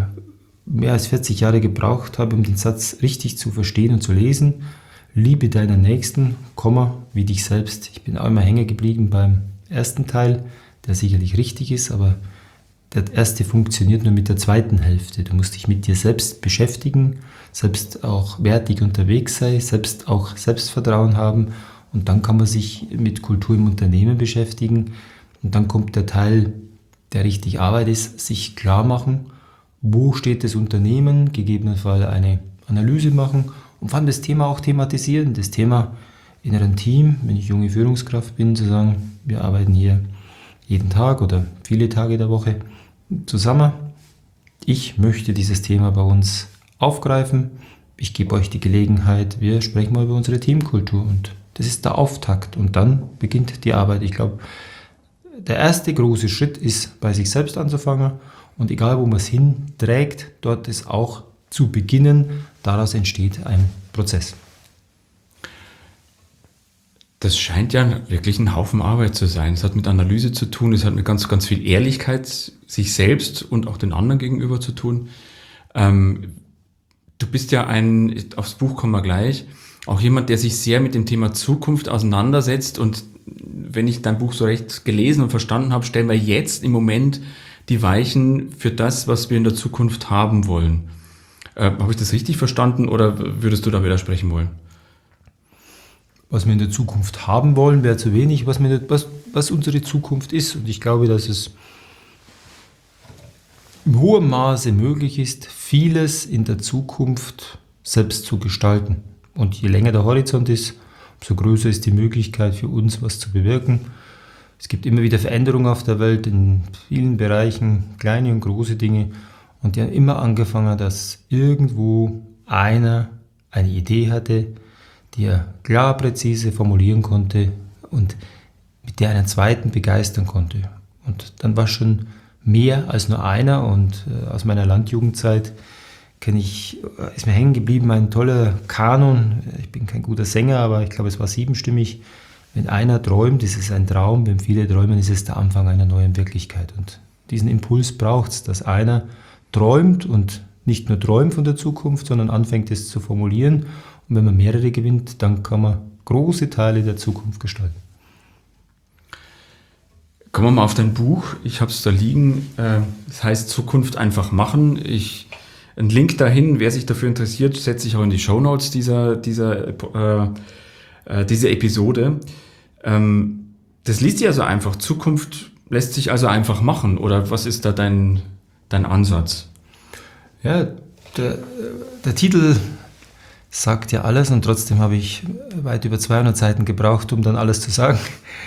mehr als 40 Jahre gebraucht habe, um den Satz richtig zu verstehen und zu lesen. Liebe deinen Nächsten, wie dich selbst. Ich bin auch immer hängen geblieben beim ersten Teil, der sicherlich richtig ist, aber der erste funktioniert nur mit der zweiten Hälfte. Du musst dich mit dir selbst beschäftigen, selbst auch wertig unterwegs sein, selbst auch Selbstvertrauen haben und dann kann man sich mit Kultur im Unternehmen beschäftigen und dann kommt der Teil, der richtig Arbeit ist, sich klar machen, wo steht das Unternehmen, gegebenenfalls eine Analyse machen und vor allem das Thema auch thematisieren. Das Thema in einem Team, wenn ich junge Führungskraft bin, zu sagen, wir arbeiten hier jeden Tag oder viele Tage der Woche zusammen. Ich möchte dieses Thema bei uns aufgreifen. Ich gebe euch die Gelegenheit, wir sprechen mal über unsere Teamkultur und das ist der Auftakt und dann beginnt die Arbeit. Ich glaube, der erste große Schritt ist, bei sich selbst anzufangen. Und egal, wo man es hinträgt, dort ist auch zu beginnen. Daraus entsteht ein Prozess. Das scheint ja wirklich ein Haufen Arbeit zu sein. Es hat mit Analyse zu tun, es hat mit ganz, ganz viel Ehrlichkeit sich selbst und auch den anderen gegenüber zu tun. Du bist ja aufs Buch kommen wir gleich, auch jemand, der sich sehr mit dem Thema Zukunft auseinandersetzt. Und wenn ich dein Buch so recht gelesen und verstanden habe, stellen wir jetzt im Moment die Weichen für das, was wir in der Zukunft haben wollen. Habe ich das richtig verstanden oder würdest du da widersprechen wollen? Was wir in der Zukunft haben wollen, wäre zu wenig, was unsere Zukunft ist. Und ich glaube, dass es in hohem Maße möglich ist, vieles in der Zukunft selbst zu gestalten. Und je länger der Horizont ist, umso größer ist die Möglichkeit für uns, was zu bewirken. Es gibt immer wieder Veränderungen auf der Welt in vielen Bereichen, kleine und große Dinge. Und die haben immer angefangen, dass irgendwo einer eine Idee hatte, die er klar, präzise formulieren konnte und mit der einen zweiten begeistern konnte. Und dann war schon mehr als nur einer. Und aus meiner Landjugendzeit ist mir hängen geblieben ein toller Kanon. Ich bin kein guter Sänger, aber ich glaube, es war 7stimmig. Wenn einer träumt, ist es ein Traum. Wenn viele träumen, ist es der Anfang einer neuen Wirklichkeit. Und diesen Impuls braucht es, dass einer träumt und nicht nur träumt von der Zukunft, sondern anfängt es zu formulieren. Und wenn man mehrere gewinnt, dann kann man große Teile der Zukunft gestalten. Kommen wir mal auf dein Buch. Ich habe es da liegen. Das heißt Zukunft einfach machen. Ich Einen Link dahin, wer sich dafür interessiert, setze ich auch in die Shownotes dieser Episode. Das liest sich also einfach. Zukunft lässt sich also einfach machen. Oder was ist da dein Ansatz? Ja, der Titel sagt ja alles und trotzdem habe ich weit über 200 Seiten gebraucht, um dann alles zu sagen.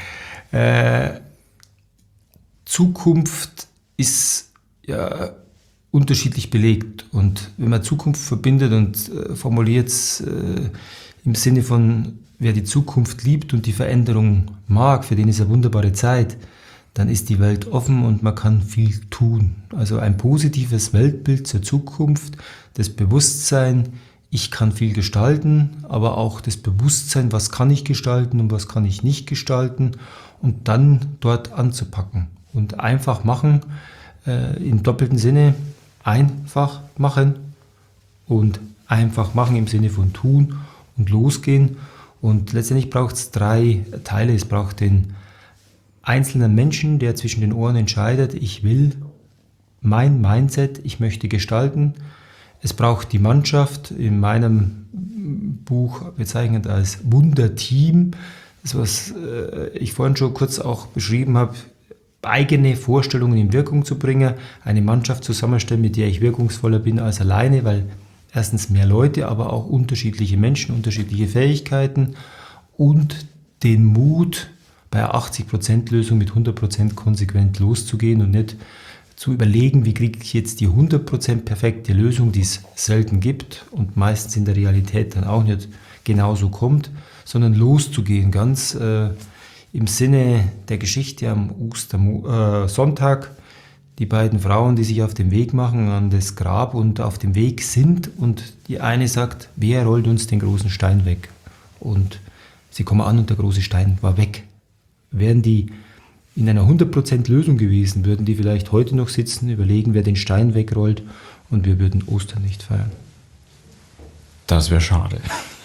Zukunft ist ja unterschiedlich belegt und wenn man Zukunft verbindet und formuliert es im Sinne von, wer die Zukunft liebt und die Veränderung mag, für den ist eine wunderbare Zeit, dann ist die Welt offen und man kann viel tun. Also ein positives Weltbild zur Zukunft, das Bewusstsein, ich kann viel gestalten, aber auch das Bewusstsein, was kann ich gestalten und was kann ich nicht gestalten und dann dort anzupacken. Und einfach machen, im doppelten Sinne, einfach machen und einfach machen im Sinne von tun und losgehen. Und letztendlich braucht es 3 Teile. Es braucht den einzelnen Menschen, der zwischen den Ohren entscheidet, ich will mein Mindset, ich möchte gestalten. Es braucht die Mannschaft, in meinem Buch bezeichnet als Wunderteam, das was ich vorhin schon kurz auch beschrieben habe, eigene Vorstellungen in Wirkung zu bringen, eine Mannschaft zusammenstellen, mit der ich wirkungsvoller bin als alleine, weil erstens mehr Leute, aber auch unterschiedliche Menschen, unterschiedliche Fähigkeiten und den Mut, bei einer 80%-Lösung mit 100% konsequent loszugehen und nicht zu überlegen, wie kriege ich jetzt die 100% perfekte Lösung, die es selten gibt und meistens in der Realität dann auch nicht genauso kommt, sondern loszugehen, ganz im Sinne der Geschichte am Ostersonntag, die beiden Frauen, die sich auf den Weg machen an das Grab und auf dem Weg sind und die eine sagt, wer rollt uns den großen Stein weg? Und sie kommen an und der große Stein war weg. Wären die in einer 100% Lösung gewesen, würden die vielleicht heute noch sitzen, überlegen, wer den Stein wegrollt und wir würden Ostern nicht feiern. Das wäre schade.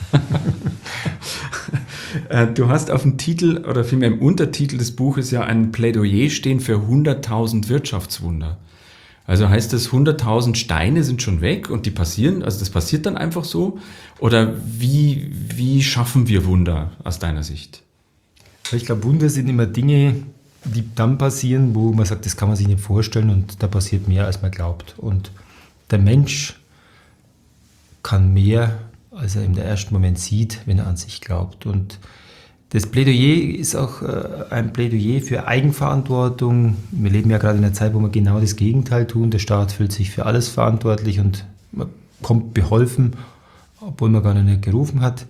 Du hast auf dem Titel oder vielmehr im Untertitel des Buches ja ein Plädoyer stehen für 100.000 Wirtschaftswunder. Also heißt das, 100.000 Steine sind schon weg und die passieren, also das passiert dann einfach so? Oder wie schaffen wir Wunder aus deiner Sicht? Ich glaube, Wunder sind immer Dinge, die dann passieren, wo man sagt, das kann man sich nicht vorstellen und da passiert mehr, als man glaubt. Und der Mensch kann mehr, als er im ersten Moment sieht, wenn er an sich glaubt. Und das Plädoyer ist auch ein Plädoyer für Eigenverantwortung. Wir leben ja gerade in einer Zeit, wo wir genau das Gegenteil tun. Der Staat fühlt sich für alles verantwortlich und man kommt beholfen, obwohl man gar nicht gerufen hat.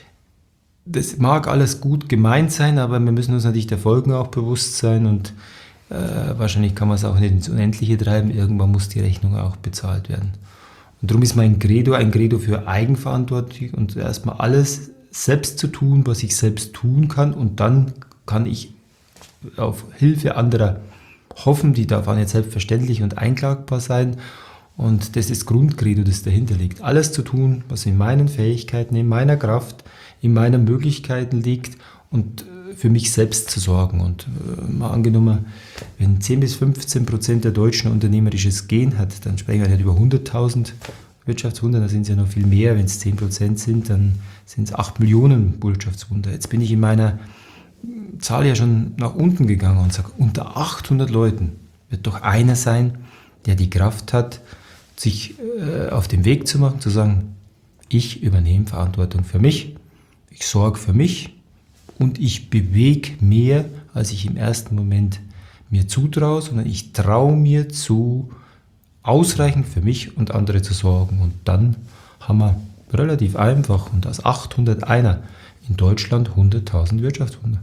Das mag alles gut gemeint sein, aber wir müssen uns natürlich der Folgen auch bewusst sein und wahrscheinlich kann man es auch nicht ins Unendliche treiben. Irgendwann muss die Rechnung auch bezahlt werden. Und darum ist mein Credo ein Credo für Eigenverantwortung und erstmal alles selbst zu tun, was ich selbst tun kann und dann kann ich auf Hilfe anderer hoffen, die darf auch nicht selbstverständlich und einklagbar sein und das ist das Grundcredo, das dahinter liegt. Alles zu tun, was in meinen Fähigkeiten, in meiner Kraft, in meinen Möglichkeiten liegt und für mich selbst zu sorgen. Und mal angenommen, wenn 10-15% der Deutschen unternehmerisches Gen hat, dann sprechen wir nicht über 100.000 Wirtschaftswunder, da sind es ja noch viel mehr. Wenn es 10% sind, dann sind es 8 Millionen Wirtschaftswunder. Jetzt bin ich in meiner Zahl ja schon nach unten gegangen und sage, unter 800 Leuten wird doch einer sein, der die Kraft hat, sich auf den Weg zu machen, zu sagen, ich übernehme Verantwortung für mich, ich sorge für mich und ich bewege mehr, als ich im ersten Moment mir zutraue, sondern ich traue mir zu, ausreichend für mich und andere zu sorgen. Und dann haben wir relativ einfach und aus 800 einer in Deutschland 100.000 Wirtschaftswunder.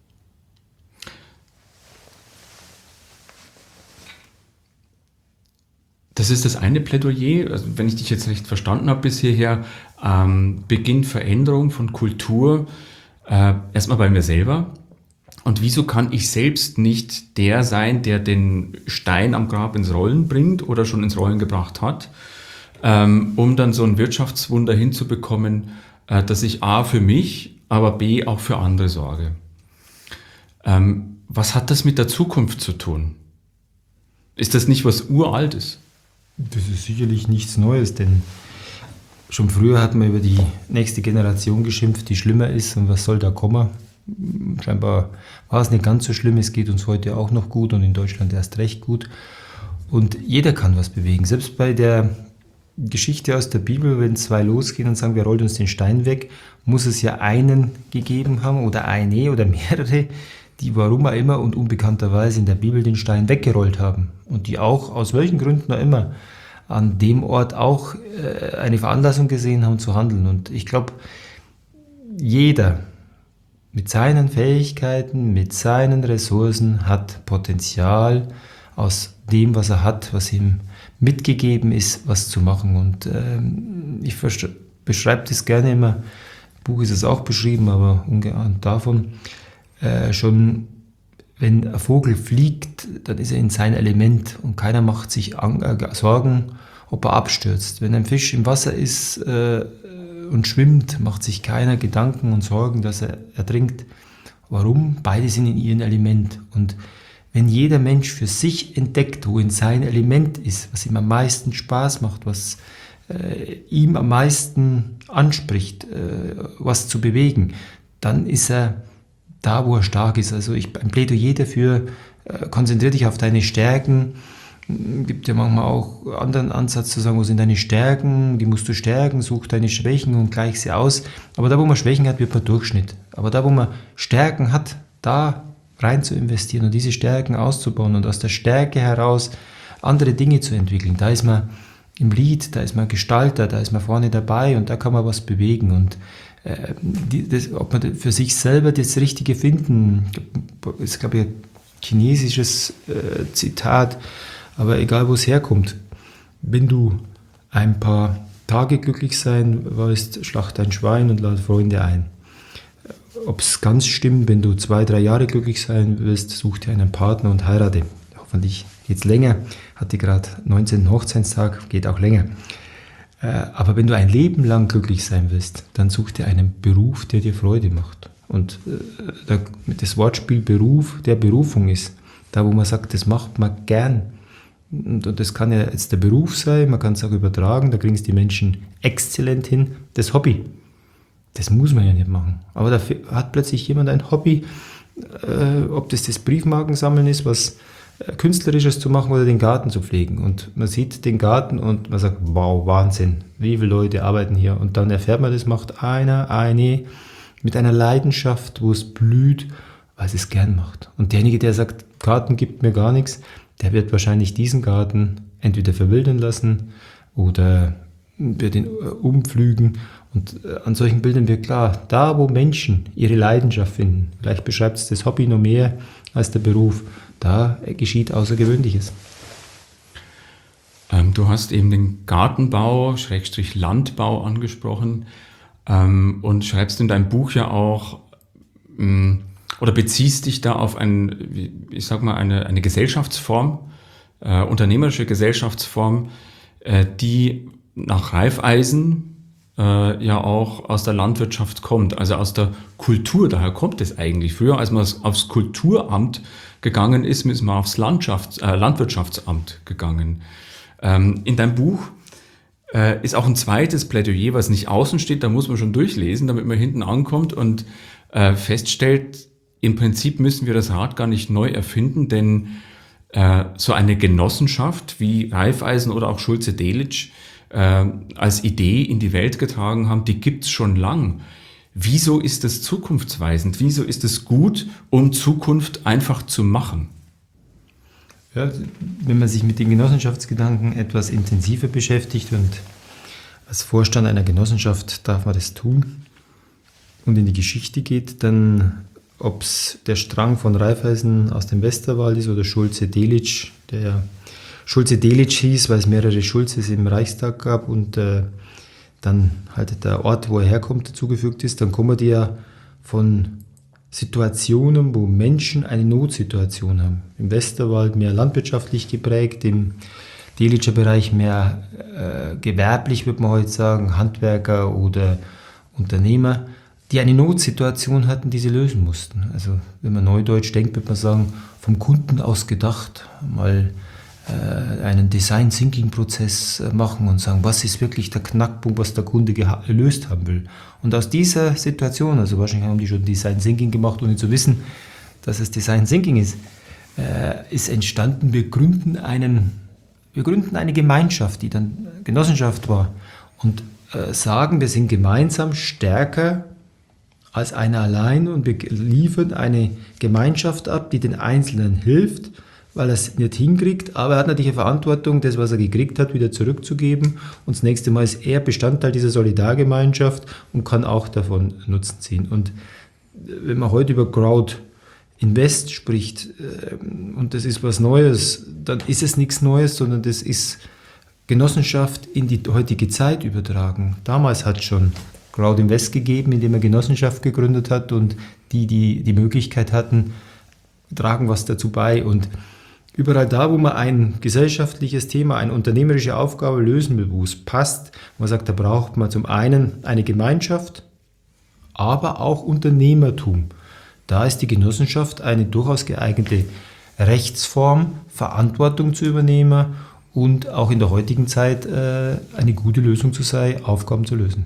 Das ist das eine Plädoyer, also wenn ich dich jetzt recht verstanden habe bis hierher, beginnt Veränderung von Kultur erstmal bei mir selber. Und wieso kann ich selbst nicht der sein, der den Stein am Grab ins Rollen bringt oder schon ins Rollen gebracht hat, um dann so ein Wirtschaftswunder hinzubekommen, dass ich A für mich, aber B auch für andere sorge. Was hat das mit der Zukunft zu tun? Ist das nicht was Uraltes? Das ist sicherlich nichts Neues, denn schon früher hat man über die nächste Generation geschimpft, die schlimmer ist und was soll da kommen. Scheinbar war es nicht ganz so schlimm, es geht uns heute auch noch gut und in Deutschland erst recht gut. Und jeder kann was bewegen, selbst bei der Geschichte aus der Bibel, wenn zwei losgehen und sagen, wir rollen uns den Stein weg, muss es ja einen gegeben haben oder eine oder mehrere, die warum auch immer und unbekannterweise in der Bibel den Stein weggerollt haben und die auch, aus welchen Gründen auch immer, an dem Ort auch eine Veranlassung gesehen haben zu handeln. Und ich glaube, jeder mit seinen Fähigkeiten, mit seinen Ressourcen hat Potenzial, aus dem, was er hat, was ihm mitgegeben ist, was zu machen. Und ich beschreibe das gerne immer, im Buch ist es auch beschrieben, aber ungeahnt davon, schon wenn ein Vogel fliegt, dann ist er in sein Element und keiner macht sich Sorgen, ob er abstürzt. Wenn ein Fisch im Wasser ist und schwimmt, macht sich keiner Gedanken und Sorgen, dass er ertrinkt. Warum? Beide sind in ihrem Element. Und wenn jeder Mensch für sich entdeckt, wo in sein Element ist, was ihm am meisten Spaß macht, was ihm am meisten anspricht, was zu bewegen, dann ist er da, wo er stark ist. Also ein Plädoyer dafür, konzentriere dich auf deine Stärken. Gibt ja manchmal auch einen anderen Ansatz zu sagen, wo sind deine Stärken, die musst du stärken, such deine Schwächen und gleich sie aus. Aber da, wo man Schwächen hat, wird man Durchschnitt. Aber da, wo man Stärken hat, da rein zu investieren und diese Stärken auszubauen und aus der Stärke heraus andere Dinge zu entwickeln, da ist man im Lied, da ist man Gestalter, da ist man vorne dabei und da kann man was bewegen. Und ob man für sich selber das Richtige finden, ist, glaube ich, ein chinesisches Zitat, aber egal, wo es herkommt, wenn du ein paar Tage glücklich sein willst, schlacht ein Schwein und lade Freunde ein. Ob es ganz stimmt, wenn du 2-3 Jahre glücklich sein willst, such dir einen Partner und heirate. Hoffentlich geht es länger. Hatte gerade 19. Hochzeitstag, geht auch länger. Aber wenn du ein Leben lang glücklich sein willst, dann such dir einen Beruf, der dir Freude macht. Und das Wortspiel Beruf, der Berufung ist, da wo man sagt, das macht man gern. Und das kann ja jetzt der Beruf sein, man kann es auch übertragen, da kriegen es die Menschen exzellent hin. Das Hobby, das muss man ja nicht machen. Aber da hat plötzlich jemand ein Hobby, ob das Briefmarkensammeln ist, was Künstlerisches zu machen oder den Garten zu pflegen. Und man sieht den Garten und man sagt, wow, Wahnsinn, wie viele Leute arbeiten hier. Und dann erfährt man, das macht eine mit einer Leidenschaft, wo es blüht, weil es es gern macht. Und derjenige, der sagt, Garten gibt mir gar nichts, der wird wahrscheinlich diesen Garten entweder verwildern lassen oder wird ihn umpflügen. Und an solchen Bildern wird klar, da wo Menschen ihre Leidenschaft finden, vielleicht beschreibt es das Hobby noch mehr als der Beruf, da geschieht Außergewöhnliches. Du hast eben den Gartenbau, Landbau angesprochen und schreibst in deinem Buch ja auch oder beziehst dich da auf eine Gesellschaftsform, unternehmerische Gesellschaftsform, die nach Raiffeisen ja auch aus der Landwirtschaft kommt, also aus der Kultur, daher kommt es eigentlich. Früher, als man aufs Kulturamt gegangen ist man aufs Landwirtschaftsamt gegangen. In deinem Buch ist auch ein zweites Plädoyer, was nicht außen steht, da muss man schon durchlesen, damit man hinten ankommt und feststellt, im Prinzip müssen wir das Rad gar nicht neu erfinden, denn so eine Genossenschaft wie Raiffeisen oder auch Schulze-Delitzsch als Idee in die Welt getragen haben, die gibt es schon lang. Wieso ist es zukunftsweisend? Wieso ist es gut, um Zukunft einfach zu machen? Ja, wenn man sich mit den Genossenschaftsgedanken etwas intensiver beschäftigt und als Vorstand einer Genossenschaft darf man das tun und in die Geschichte geht, dann ob es der Strang von Raiffeisen aus dem Westerwald ist oder Schulze-Delitzsch, der Schulze-Delitzsch hieß, weil es mehrere Schulzes im Reichstag gab und dann halt der Ort, wo er herkommt, dazugefügt ist, dann kommen die ja von Situationen, wo Menschen eine Notsituation haben. Im Westerwald mehr landwirtschaftlich geprägt, im Delitscher Bereich mehr gewerblich, würde man heute sagen, Handwerker oder Unternehmer, die eine Notsituation hatten, die sie lösen mussten. Also wenn man neudeutsch denkt, würde man sagen, vom Kunden aus gedacht, mal einen Design-Thinking-Prozess machen und sagen, was ist wirklich der Knackpunkt, was der Kunde gelöst haben will. Und aus dieser Situation, also wahrscheinlich haben die schon Design-Thinking gemacht, ohne zu wissen, dass es Design-Thinking ist entstanden, wir gründen eine Gemeinschaft, die dann Genossenschaft war, und sagen, wir sind gemeinsam stärker als einer allein und wir liefern eine Gemeinschaft ab, die den Einzelnen hilft, weil er es nicht hinkriegt, aber er hat natürlich eine Verantwortung, das, was er gekriegt hat, wieder zurückzugeben, und das nächste Mal ist er Bestandteil dieser Solidargemeinschaft und kann auch davon Nutzen ziehen. Und wenn man heute über Crowd-Invest spricht, und das ist was Neues, dann ist es nichts Neues, sondern das ist Genossenschaft in die heutige Zeit übertragen. Damals hat es schon Crowd-Invest gegeben, indem er Genossenschaft gegründet hat, und die Möglichkeit hatten, tragen was dazu bei. Und überall da, wo man ein gesellschaftliches Thema, eine unternehmerische Aufgabe lösen will, wo es passt, man sagt, da braucht man zum einen eine Gemeinschaft, aber auch Unternehmertum. Da ist die Genossenschaft eine durchaus geeignete Rechtsform, Verantwortung zu übernehmen und auch in der heutigen Zeit eine gute Lösung zu sein, Aufgaben zu lösen.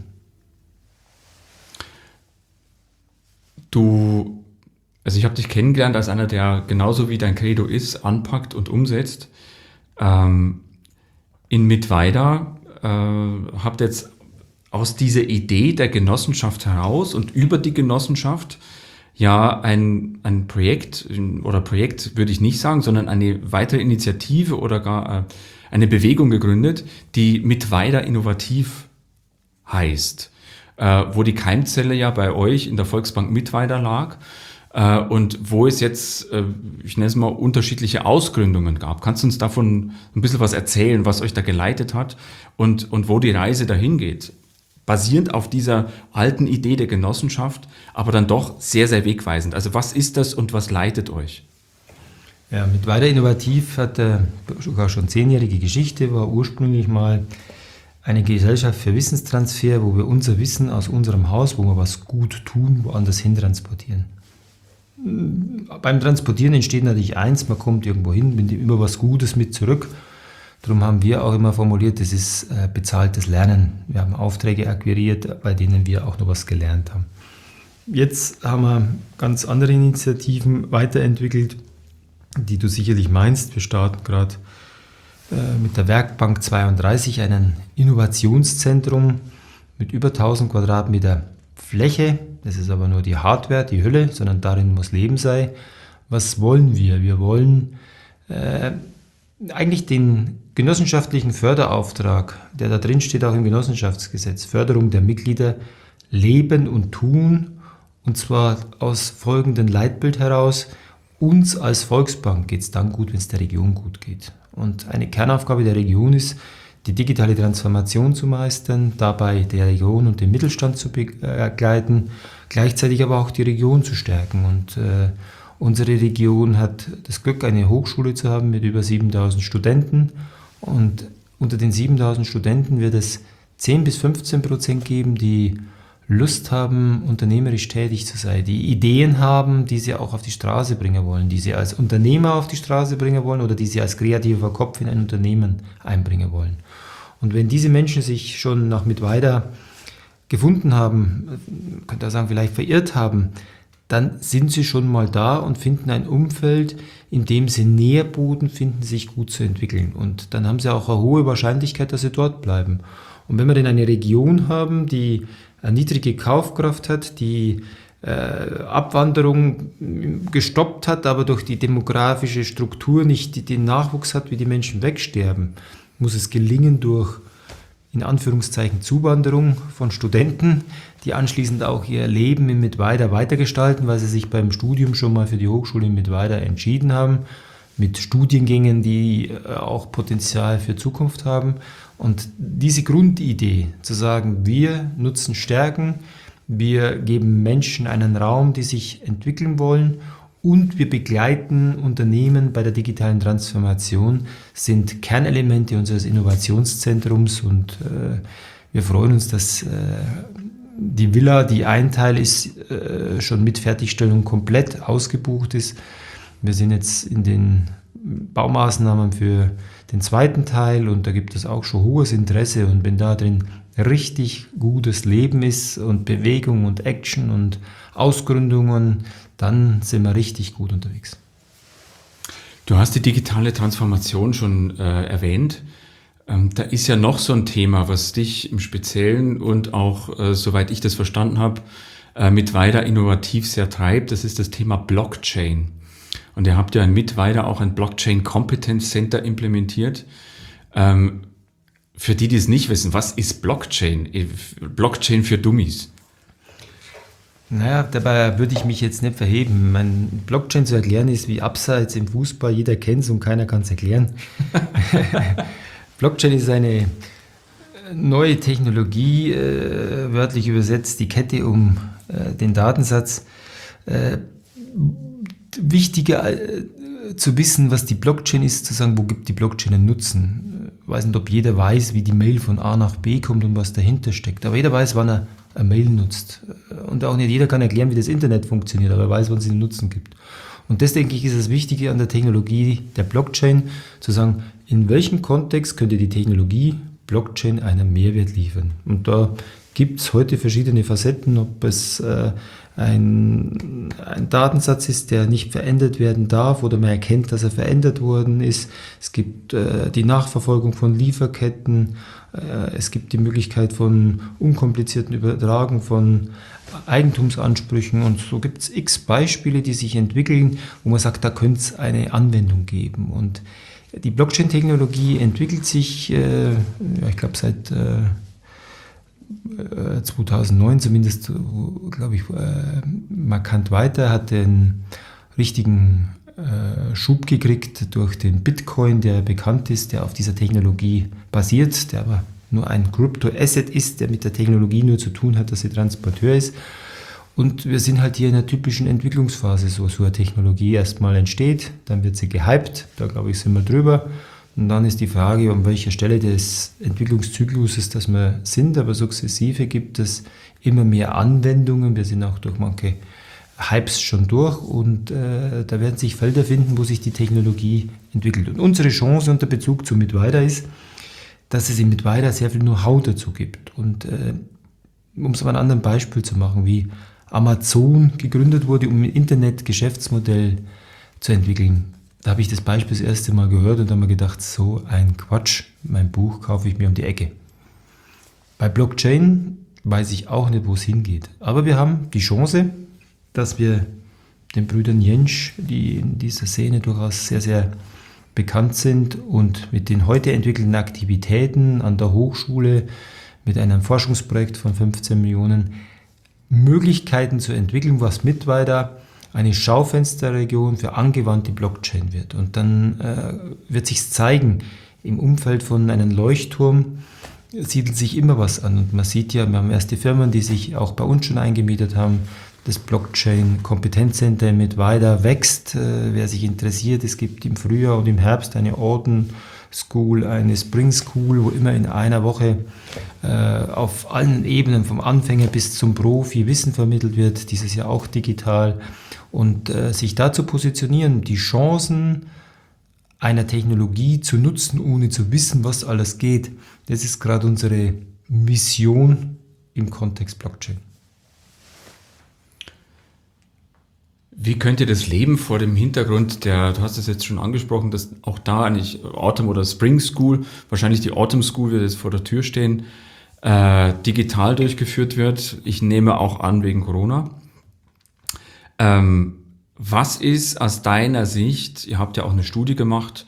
Also ich habe dich kennengelernt als einer, der genauso wie dein Credo ist, anpackt und umsetzt. In Mittweida habt ihr jetzt aus dieser Idee der Genossenschaft heraus und über die Genossenschaft ja ein Projekt, oder Projekt würde ich nicht sagen, sondern eine weitere Initiative oder gar eine Bewegung gegründet, die Mittweida Innovativ heißt, wo die Keimzelle ja bei euch in der Volksbank Mittweida lag. Und wo es jetzt, ich nenne es mal, unterschiedliche Ausgründungen gab. Kannst du uns davon ein bisschen was erzählen, was euch da geleitet hat und wo die Reise dahin geht? Basierend auf dieser alten Idee der Genossenschaft, aber dann doch sehr, sehr wegweisend. Also was ist das und was leitet euch? Ja, Mittweida Innovativ hat sogar schon 10-jährige Geschichte, war ursprünglich mal eine Gesellschaft für Wissenstransfer, wo wir unser Wissen aus unserem Haus, wo wir was gut tun, woanders hin transportieren. Beim Transportieren entsteht natürlich eins, man kommt irgendwo hin, nimmt immer was Gutes mit zurück. Darum haben wir auch immer formuliert, das ist bezahltes Lernen. Wir haben Aufträge akquiriert, bei denen wir auch noch was gelernt haben. Jetzt haben wir ganz andere Initiativen weiterentwickelt, die du sicherlich meinst. Wir starten gerade mit der Werkbank 32 ein Innovationszentrum mit über 1000 Quadratmeter Fläche. Das ist aber nur die Hardware, die Hülle, sondern darin muss Leben sein. Was wollen wir? Wir wollen eigentlich den genossenschaftlichen Förderauftrag, der da drin steht, auch im Genossenschaftsgesetz, Förderung der Mitglieder, leben und tun, und zwar aus folgendem Leitbild heraus: uns als Volksbank geht es dann gut, wenn es der Region gut geht. Und eine Kernaufgabe der Region ist, die digitale Transformation zu meistern, dabei der Region und den Mittelstand zu begleiten, gleichzeitig aber auch die Region zu stärken. Und unsere Region hat das Glück, eine Hochschule zu haben mit über 7000 Studenten. Und unter den 7000 Studenten wird es 10-15% geben, die Lust haben, unternehmerisch tätig zu sein, die Ideen haben, die sie auch auf die Straße bringen wollen, die sie als Unternehmer auf die Straße bringen wollen oder die sie als kreativer Kopf in ein Unternehmen einbringen wollen. Und wenn diese Menschen sich schon nach Mittweida gefunden haben, man könnte auch sagen, vielleicht verirrt haben, dann sind sie schon mal da und finden ein Umfeld, in dem sie Nährboden finden, sich gut zu entwickeln. Und dann haben sie auch eine hohe Wahrscheinlichkeit, dass sie dort bleiben. Und wenn wir denn eine Region haben, die eine niedrige Kaufkraft hat, die Abwanderung gestoppt hat, aber durch die demografische Struktur nicht den Nachwuchs hat, wie die Menschen wegsterben, muss es gelingen durch, in Anführungszeichen, Zuwanderung von Studenten, die anschließend auch ihr Leben in Mittweida weitergestalten, weil sie sich beim Studium schon mal für die Hochschule in Mittweida entschieden haben, mit Studiengängen, die auch Potenzial für Zukunft haben. Und diese Grundidee, zu sagen, wir nutzen Stärken, wir geben Menschen einen Raum, die sich entwickeln wollen, und wir begleiten Unternehmen bei der digitalen Transformation, sind Kernelemente unseres Innovationszentrums. Und wir freuen uns, dass die Villa, die ein Teil ist, schon mit Fertigstellung komplett ausgebucht ist. Wir sind jetzt in den Baumaßnahmen für den zweiten Teil und da gibt es auch schon hohes Interesse und wenn da drin richtig gutes Leben ist und Bewegung und Action und Ausgründungen, dann sind wir richtig gut unterwegs. Du hast die digitale Transformation schon erwähnt. Da ist ja noch so ein Thema, was dich im Speziellen und auch, soweit ich das verstanden habe, Mittweida innovativ sehr treibt. Das ist das Thema Blockchain. Und ihr habt ja in Mittweida auch ein Blockchain Competence Center implementiert. Für die es nicht wissen, was ist Blockchain? Blockchain für Dummies. Naja, dabei würde ich mich jetzt nicht verheben. Mein Blockchain zu erklären ist wie Abseits im Fußball. Jeder kennt es und keiner kann es erklären. Blockchain ist eine neue Technologie, wörtlich übersetzt die Kette um den Datensatz. Wichtiger zu wissen, was die Blockchain ist, zu sagen, wo gibt die Blockchain einen Nutzen. Ich weiß nicht, ob jeder weiß, wie die Mail von A nach B kommt und was dahinter steckt. Aber jeder weiß, wann er eine Mail nutzt. Und auch nicht jeder kann erklären, wie das Internet funktioniert, aber er weiß, wann es einen Nutzen gibt. Und das, denke ich, ist das Wichtige an der Technologie der Blockchain, zu sagen, in welchem Kontext könnte die Technologie Blockchain einen Mehrwert liefern. Und da gibt es heute verschiedene Facetten, ob es ein Datensatz ist, der nicht verändert werden darf oder man erkennt, dass er verändert worden ist. Es gibt die Nachverfolgung von Lieferketten. Es gibt die Möglichkeit von unkomplizierten Übertragen von Eigentumsansprüchen und so gibt es x Beispiele, die sich entwickeln, wo man sagt, da könnte es eine Anwendung geben. Und die Blockchain-Technologie entwickelt sich, ich glaube seit 2009 zumindest, glaube ich, markant weiter, hat den richtigen Schub gekriegt durch den Bitcoin, der bekannt ist, der auf dieser Technologie basiert, der aber nur ein Crypto-Asset ist, der mit der Technologie nur zu tun hat, dass sie Transporteur ist. Und wir sind halt hier in einer typischen Entwicklungsphase, so eine Technologie erstmal entsteht, dann wird sie gehypt, da glaube ich sind wir drüber. Und dann ist die Frage, an welcher Stelle des Entwicklungszykluses das wir sind, aber sukzessive gibt es immer mehr Anwendungen. Wir sind auch durch manche Hypes schon durch und da werden sich Felder finden, wo sich die Technologie entwickelt. Und unsere Chance unter Bezug zu Mittweida ist, dass es in Mittweida sehr viel Know-how dazu gibt. Und um es mal ein anderes Beispiel zu machen, wie Amazon gegründet wurde, um ein Internet-Geschäftsmodell zu entwickeln. Da habe ich das Beispiel das erste Mal gehört und habe mir gedacht, so ein Quatsch, mein Buch kaufe ich mir um die Ecke. Bei Blockchain weiß ich auch nicht, wo es hingeht. Aber wir haben die Chance, dass wir den Brüdern Jentsch, die in dieser Szene durchaus sehr, sehr bekannt sind und mit den heute entwickelten Aktivitäten an der Hochschule mit einem Forschungsprojekt von 15 Millionen Möglichkeiten zu entwickeln, was Mittweida eine Schaufensterregion für angewandte Blockchain wird. Und dann wird sich zeigen, im Umfeld von einem Leuchtturm siedelt sich immer was an. Und man sieht ja, wir haben erste Firmen, die sich auch bei uns schon eingemietet haben. Das Blockchain-Kompetenzcenter in Mittweida wächst. Wer sich interessiert, es gibt im Frühjahr und im Herbst eine Orden School, eine Spring School, wo immer in einer Woche auf allen Ebenen, vom Anfänger bis zum Profi, Wissen vermittelt wird, dieses Jahr auch digital. Und sich da zu positionieren, die Chancen einer Technologie zu nutzen, ohne zu wissen, was alles geht, das ist gerade unsere Mission im Kontext Blockchain. Wie könnte das Leben vor dem Hintergrund du hast es jetzt schon angesprochen, dass auch da eigentlich Autumn oder Spring School, wahrscheinlich die Autumn School wird jetzt vor der Tür stehen, digital durchgeführt wird. Ich nehme auch an, wegen Corona. Was ist aus deiner Sicht, ihr habt ja auch eine Studie gemacht,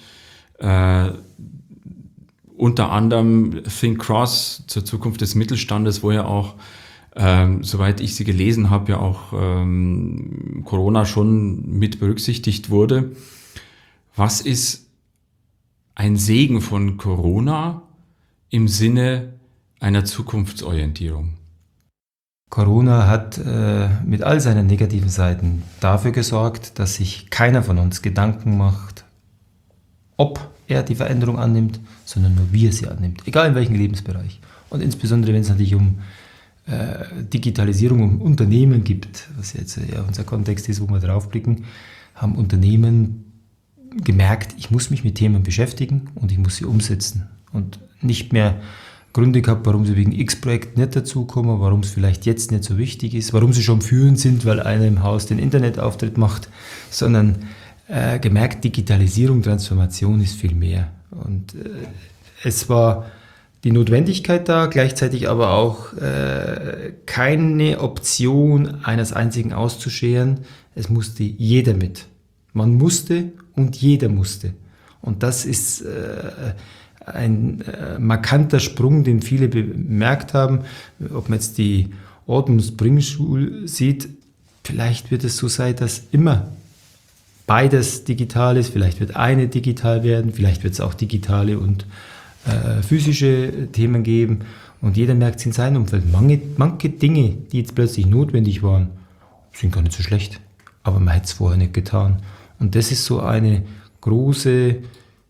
unter anderem Think Cross zur Zukunft des Mittelstandes, wo ja auch soweit ich sie gelesen habe, ja auch Corona schon mit berücksichtigt wurde. Was ist ein Segen von Corona im Sinne einer Zukunftsorientierung? Corona hat mit all seinen negativen Seiten dafür gesorgt, dass sich keiner von uns Gedanken macht, ob er die Veränderung annimmt, sondern nur wie er sie annimmt, egal in welchem Lebensbereich. Und insbesondere, wenn es natürlich um Digitalisierung um Unternehmen gibt, was jetzt ja unser Kontext ist, wo wir drauf blicken, haben Unternehmen gemerkt, ich muss mich mit Themen beschäftigen und ich muss sie umsetzen. Und nicht mehr Gründe gehabt, warum sie wegen X-Projekt nicht dazukommen, warum es vielleicht jetzt nicht so wichtig ist, warum sie schon führend sind, weil einer im Haus den Internetauftritt macht, sondern gemerkt, Digitalisierung, Transformation ist viel mehr. Und es war die Notwendigkeit da, gleichzeitig aber auch keine Option, eines einzigen auszuscheren. Es musste jeder mit. Man musste und jeder musste. Und das ist ein markanter Sprung, den viele bemerkt haben. Ob man jetzt die Autumn Spring School sieht, vielleicht wird es so sein, dass immer beides digital ist. Vielleicht wird eine digital werden, vielleicht wird es auch digitale und physische Themen geben. Und jeder merkt es in seinem Umfeld. Manche Dinge, die jetzt plötzlich notwendig waren, sind gar nicht so schlecht. Aber man hätte es vorher nicht getan. Und das ist so eine große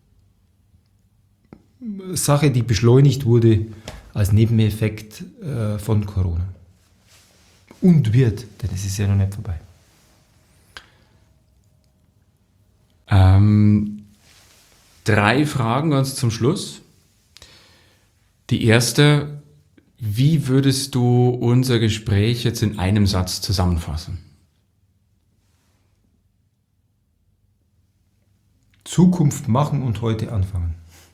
Sache, die beschleunigt wurde als Nebeneffekt von Corona. Und wird, denn es ist ja noch nicht vorbei. 3 Fragen ganz zum Schluss. Die erste, wie würdest du unser Gespräch jetzt in einem Satz zusammenfassen? Zukunft machen und heute anfangen.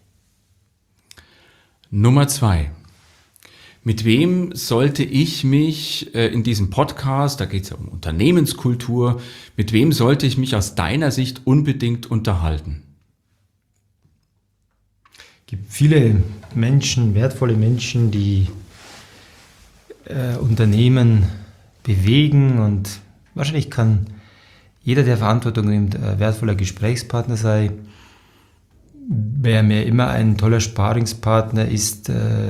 Nummer 2. Mit wem sollte ich mich in diesem Podcast, da geht es ja um Unternehmenskultur, mit wem sollte ich mich aus deiner Sicht unbedingt unterhalten? Es gibt viele Menschen, wertvolle Menschen, die Unternehmen bewegen, und wahrscheinlich kann jeder, der Verantwortung nimmt, ein wertvoller Gesprächspartner sein. Wer mir immer ein toller Sparingspartner ist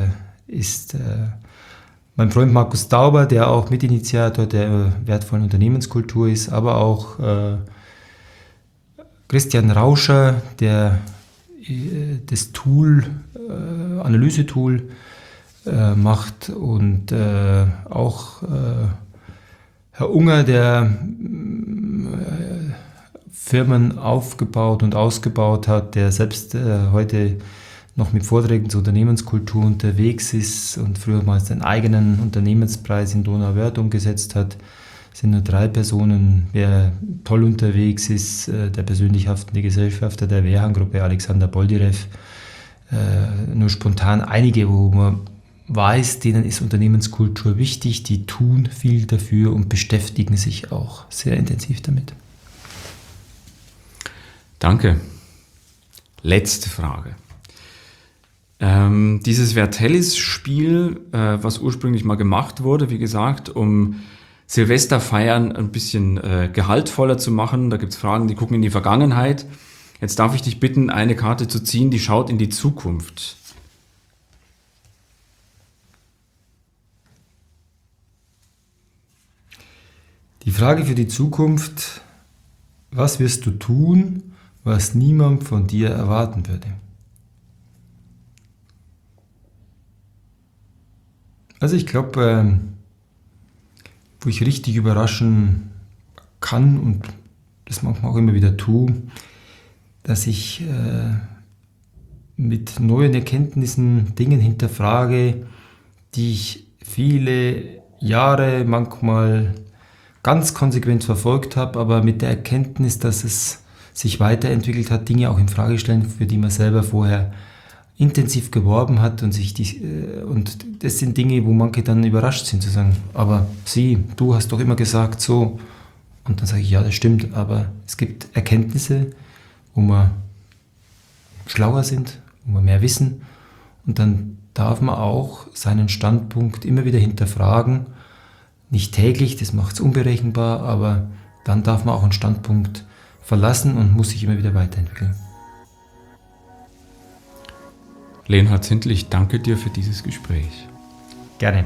mein Freund Markus Dauber, der auch Mitinitiator der wertvollen Unternehmenskultur ist, aber auch Christian Rauscher, der das Analysetool macht, und auch Herr Unger, der Firmen aufgebaut und ausgebaut hat, der selbst heute noch mit Vorträgen zur Unternehmenskultur unterwegs ist und früher mal seinen eigenen Unternehmenspreis in Donauwörth umgesetzt hat. Es sind nur 3 Personen. Wer toll unterwegs ist, der persönlich haftende Gesellschafter der Wehrhahn-Gruppe, Alexander Boldyrev. Nur spontan einige, wo man weiß, denen ist Unternehmenskultur wichtig, die tun viel dafür und beschäftigen sich auch sehr intensiv damit. Danke. Letzte Frage. Dieses Vertellis-Spiel, was ursprünglich mal gemacht wurde, wie gesagt, um Silvesterfeiern ein bisschen gehaltvoller zu machen. Da gibt es Fragen, die gucken in die Vergangenheit. Jetzt darf ich dich bitten, eine Karte zu ziehen, die schaut in die Zukunft. Die Frage für die Zukunft: Was wirst du tun, was niemand von dir erwarten würde? Also ich glaube, wo ich richtig überraschen kann und das manchmal auch immer wieder tue, dass ich mit neuen Erkenntnissen Dingen hinterfrage, die ich viele Jahre manchmal ganz konsequent verfolgt habe, aber mit der Erkenntnis, dass es sich weiterentwickelt hat, Dinge auch in Frage stellen, für die man selber vorher intensiv geworben hat, und und das sind Dinge, wo manche dann überrascht sind, zu sagen, aber du hast doch immer gesagt so, und dann sage ich, ja, das stimmt, aber es gibt Erkenntnisse, wo wir schlauer sind, wo wir mehr wissen, und dann darf man auch seinen Standpunkt immer wieder hinterfragen, nicht täglich, das macht es unberechenbar, aber dann darf man auch einen Standpunkt verlassen und muss sich immer wieder weiterentwickeln. Leonhard Zindel, ich danke dir für dieses Gespräch. Gerne.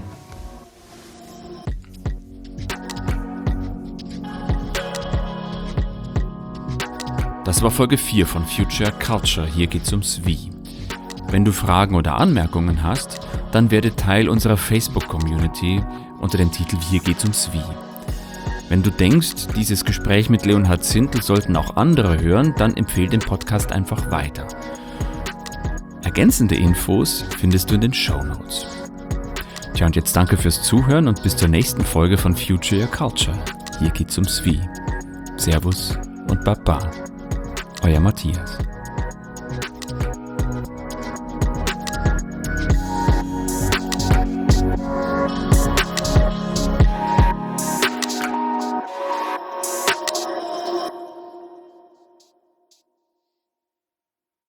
Das war Folge 4 von Future Culture. Hier geht's ums Wie. Wenn du Fragen oder Anmerkungen hast, dann werde Teil unserer Facebook-Community unter dem Titel Hier geht's ums Wie. Wenn du denkst, dieses Gespräch mit Leonhard Zindel sollten auch andere hören, dann empfehle den Podcast einfach weiter. Ergänzende Infos findest du in den Shownotes. Tja, und jetzt danke fürs Zuhören und bis zur nächsten Folge von Future Your Culture. Hier geht's ums Wie. Servus und Baba. Euer Matthias.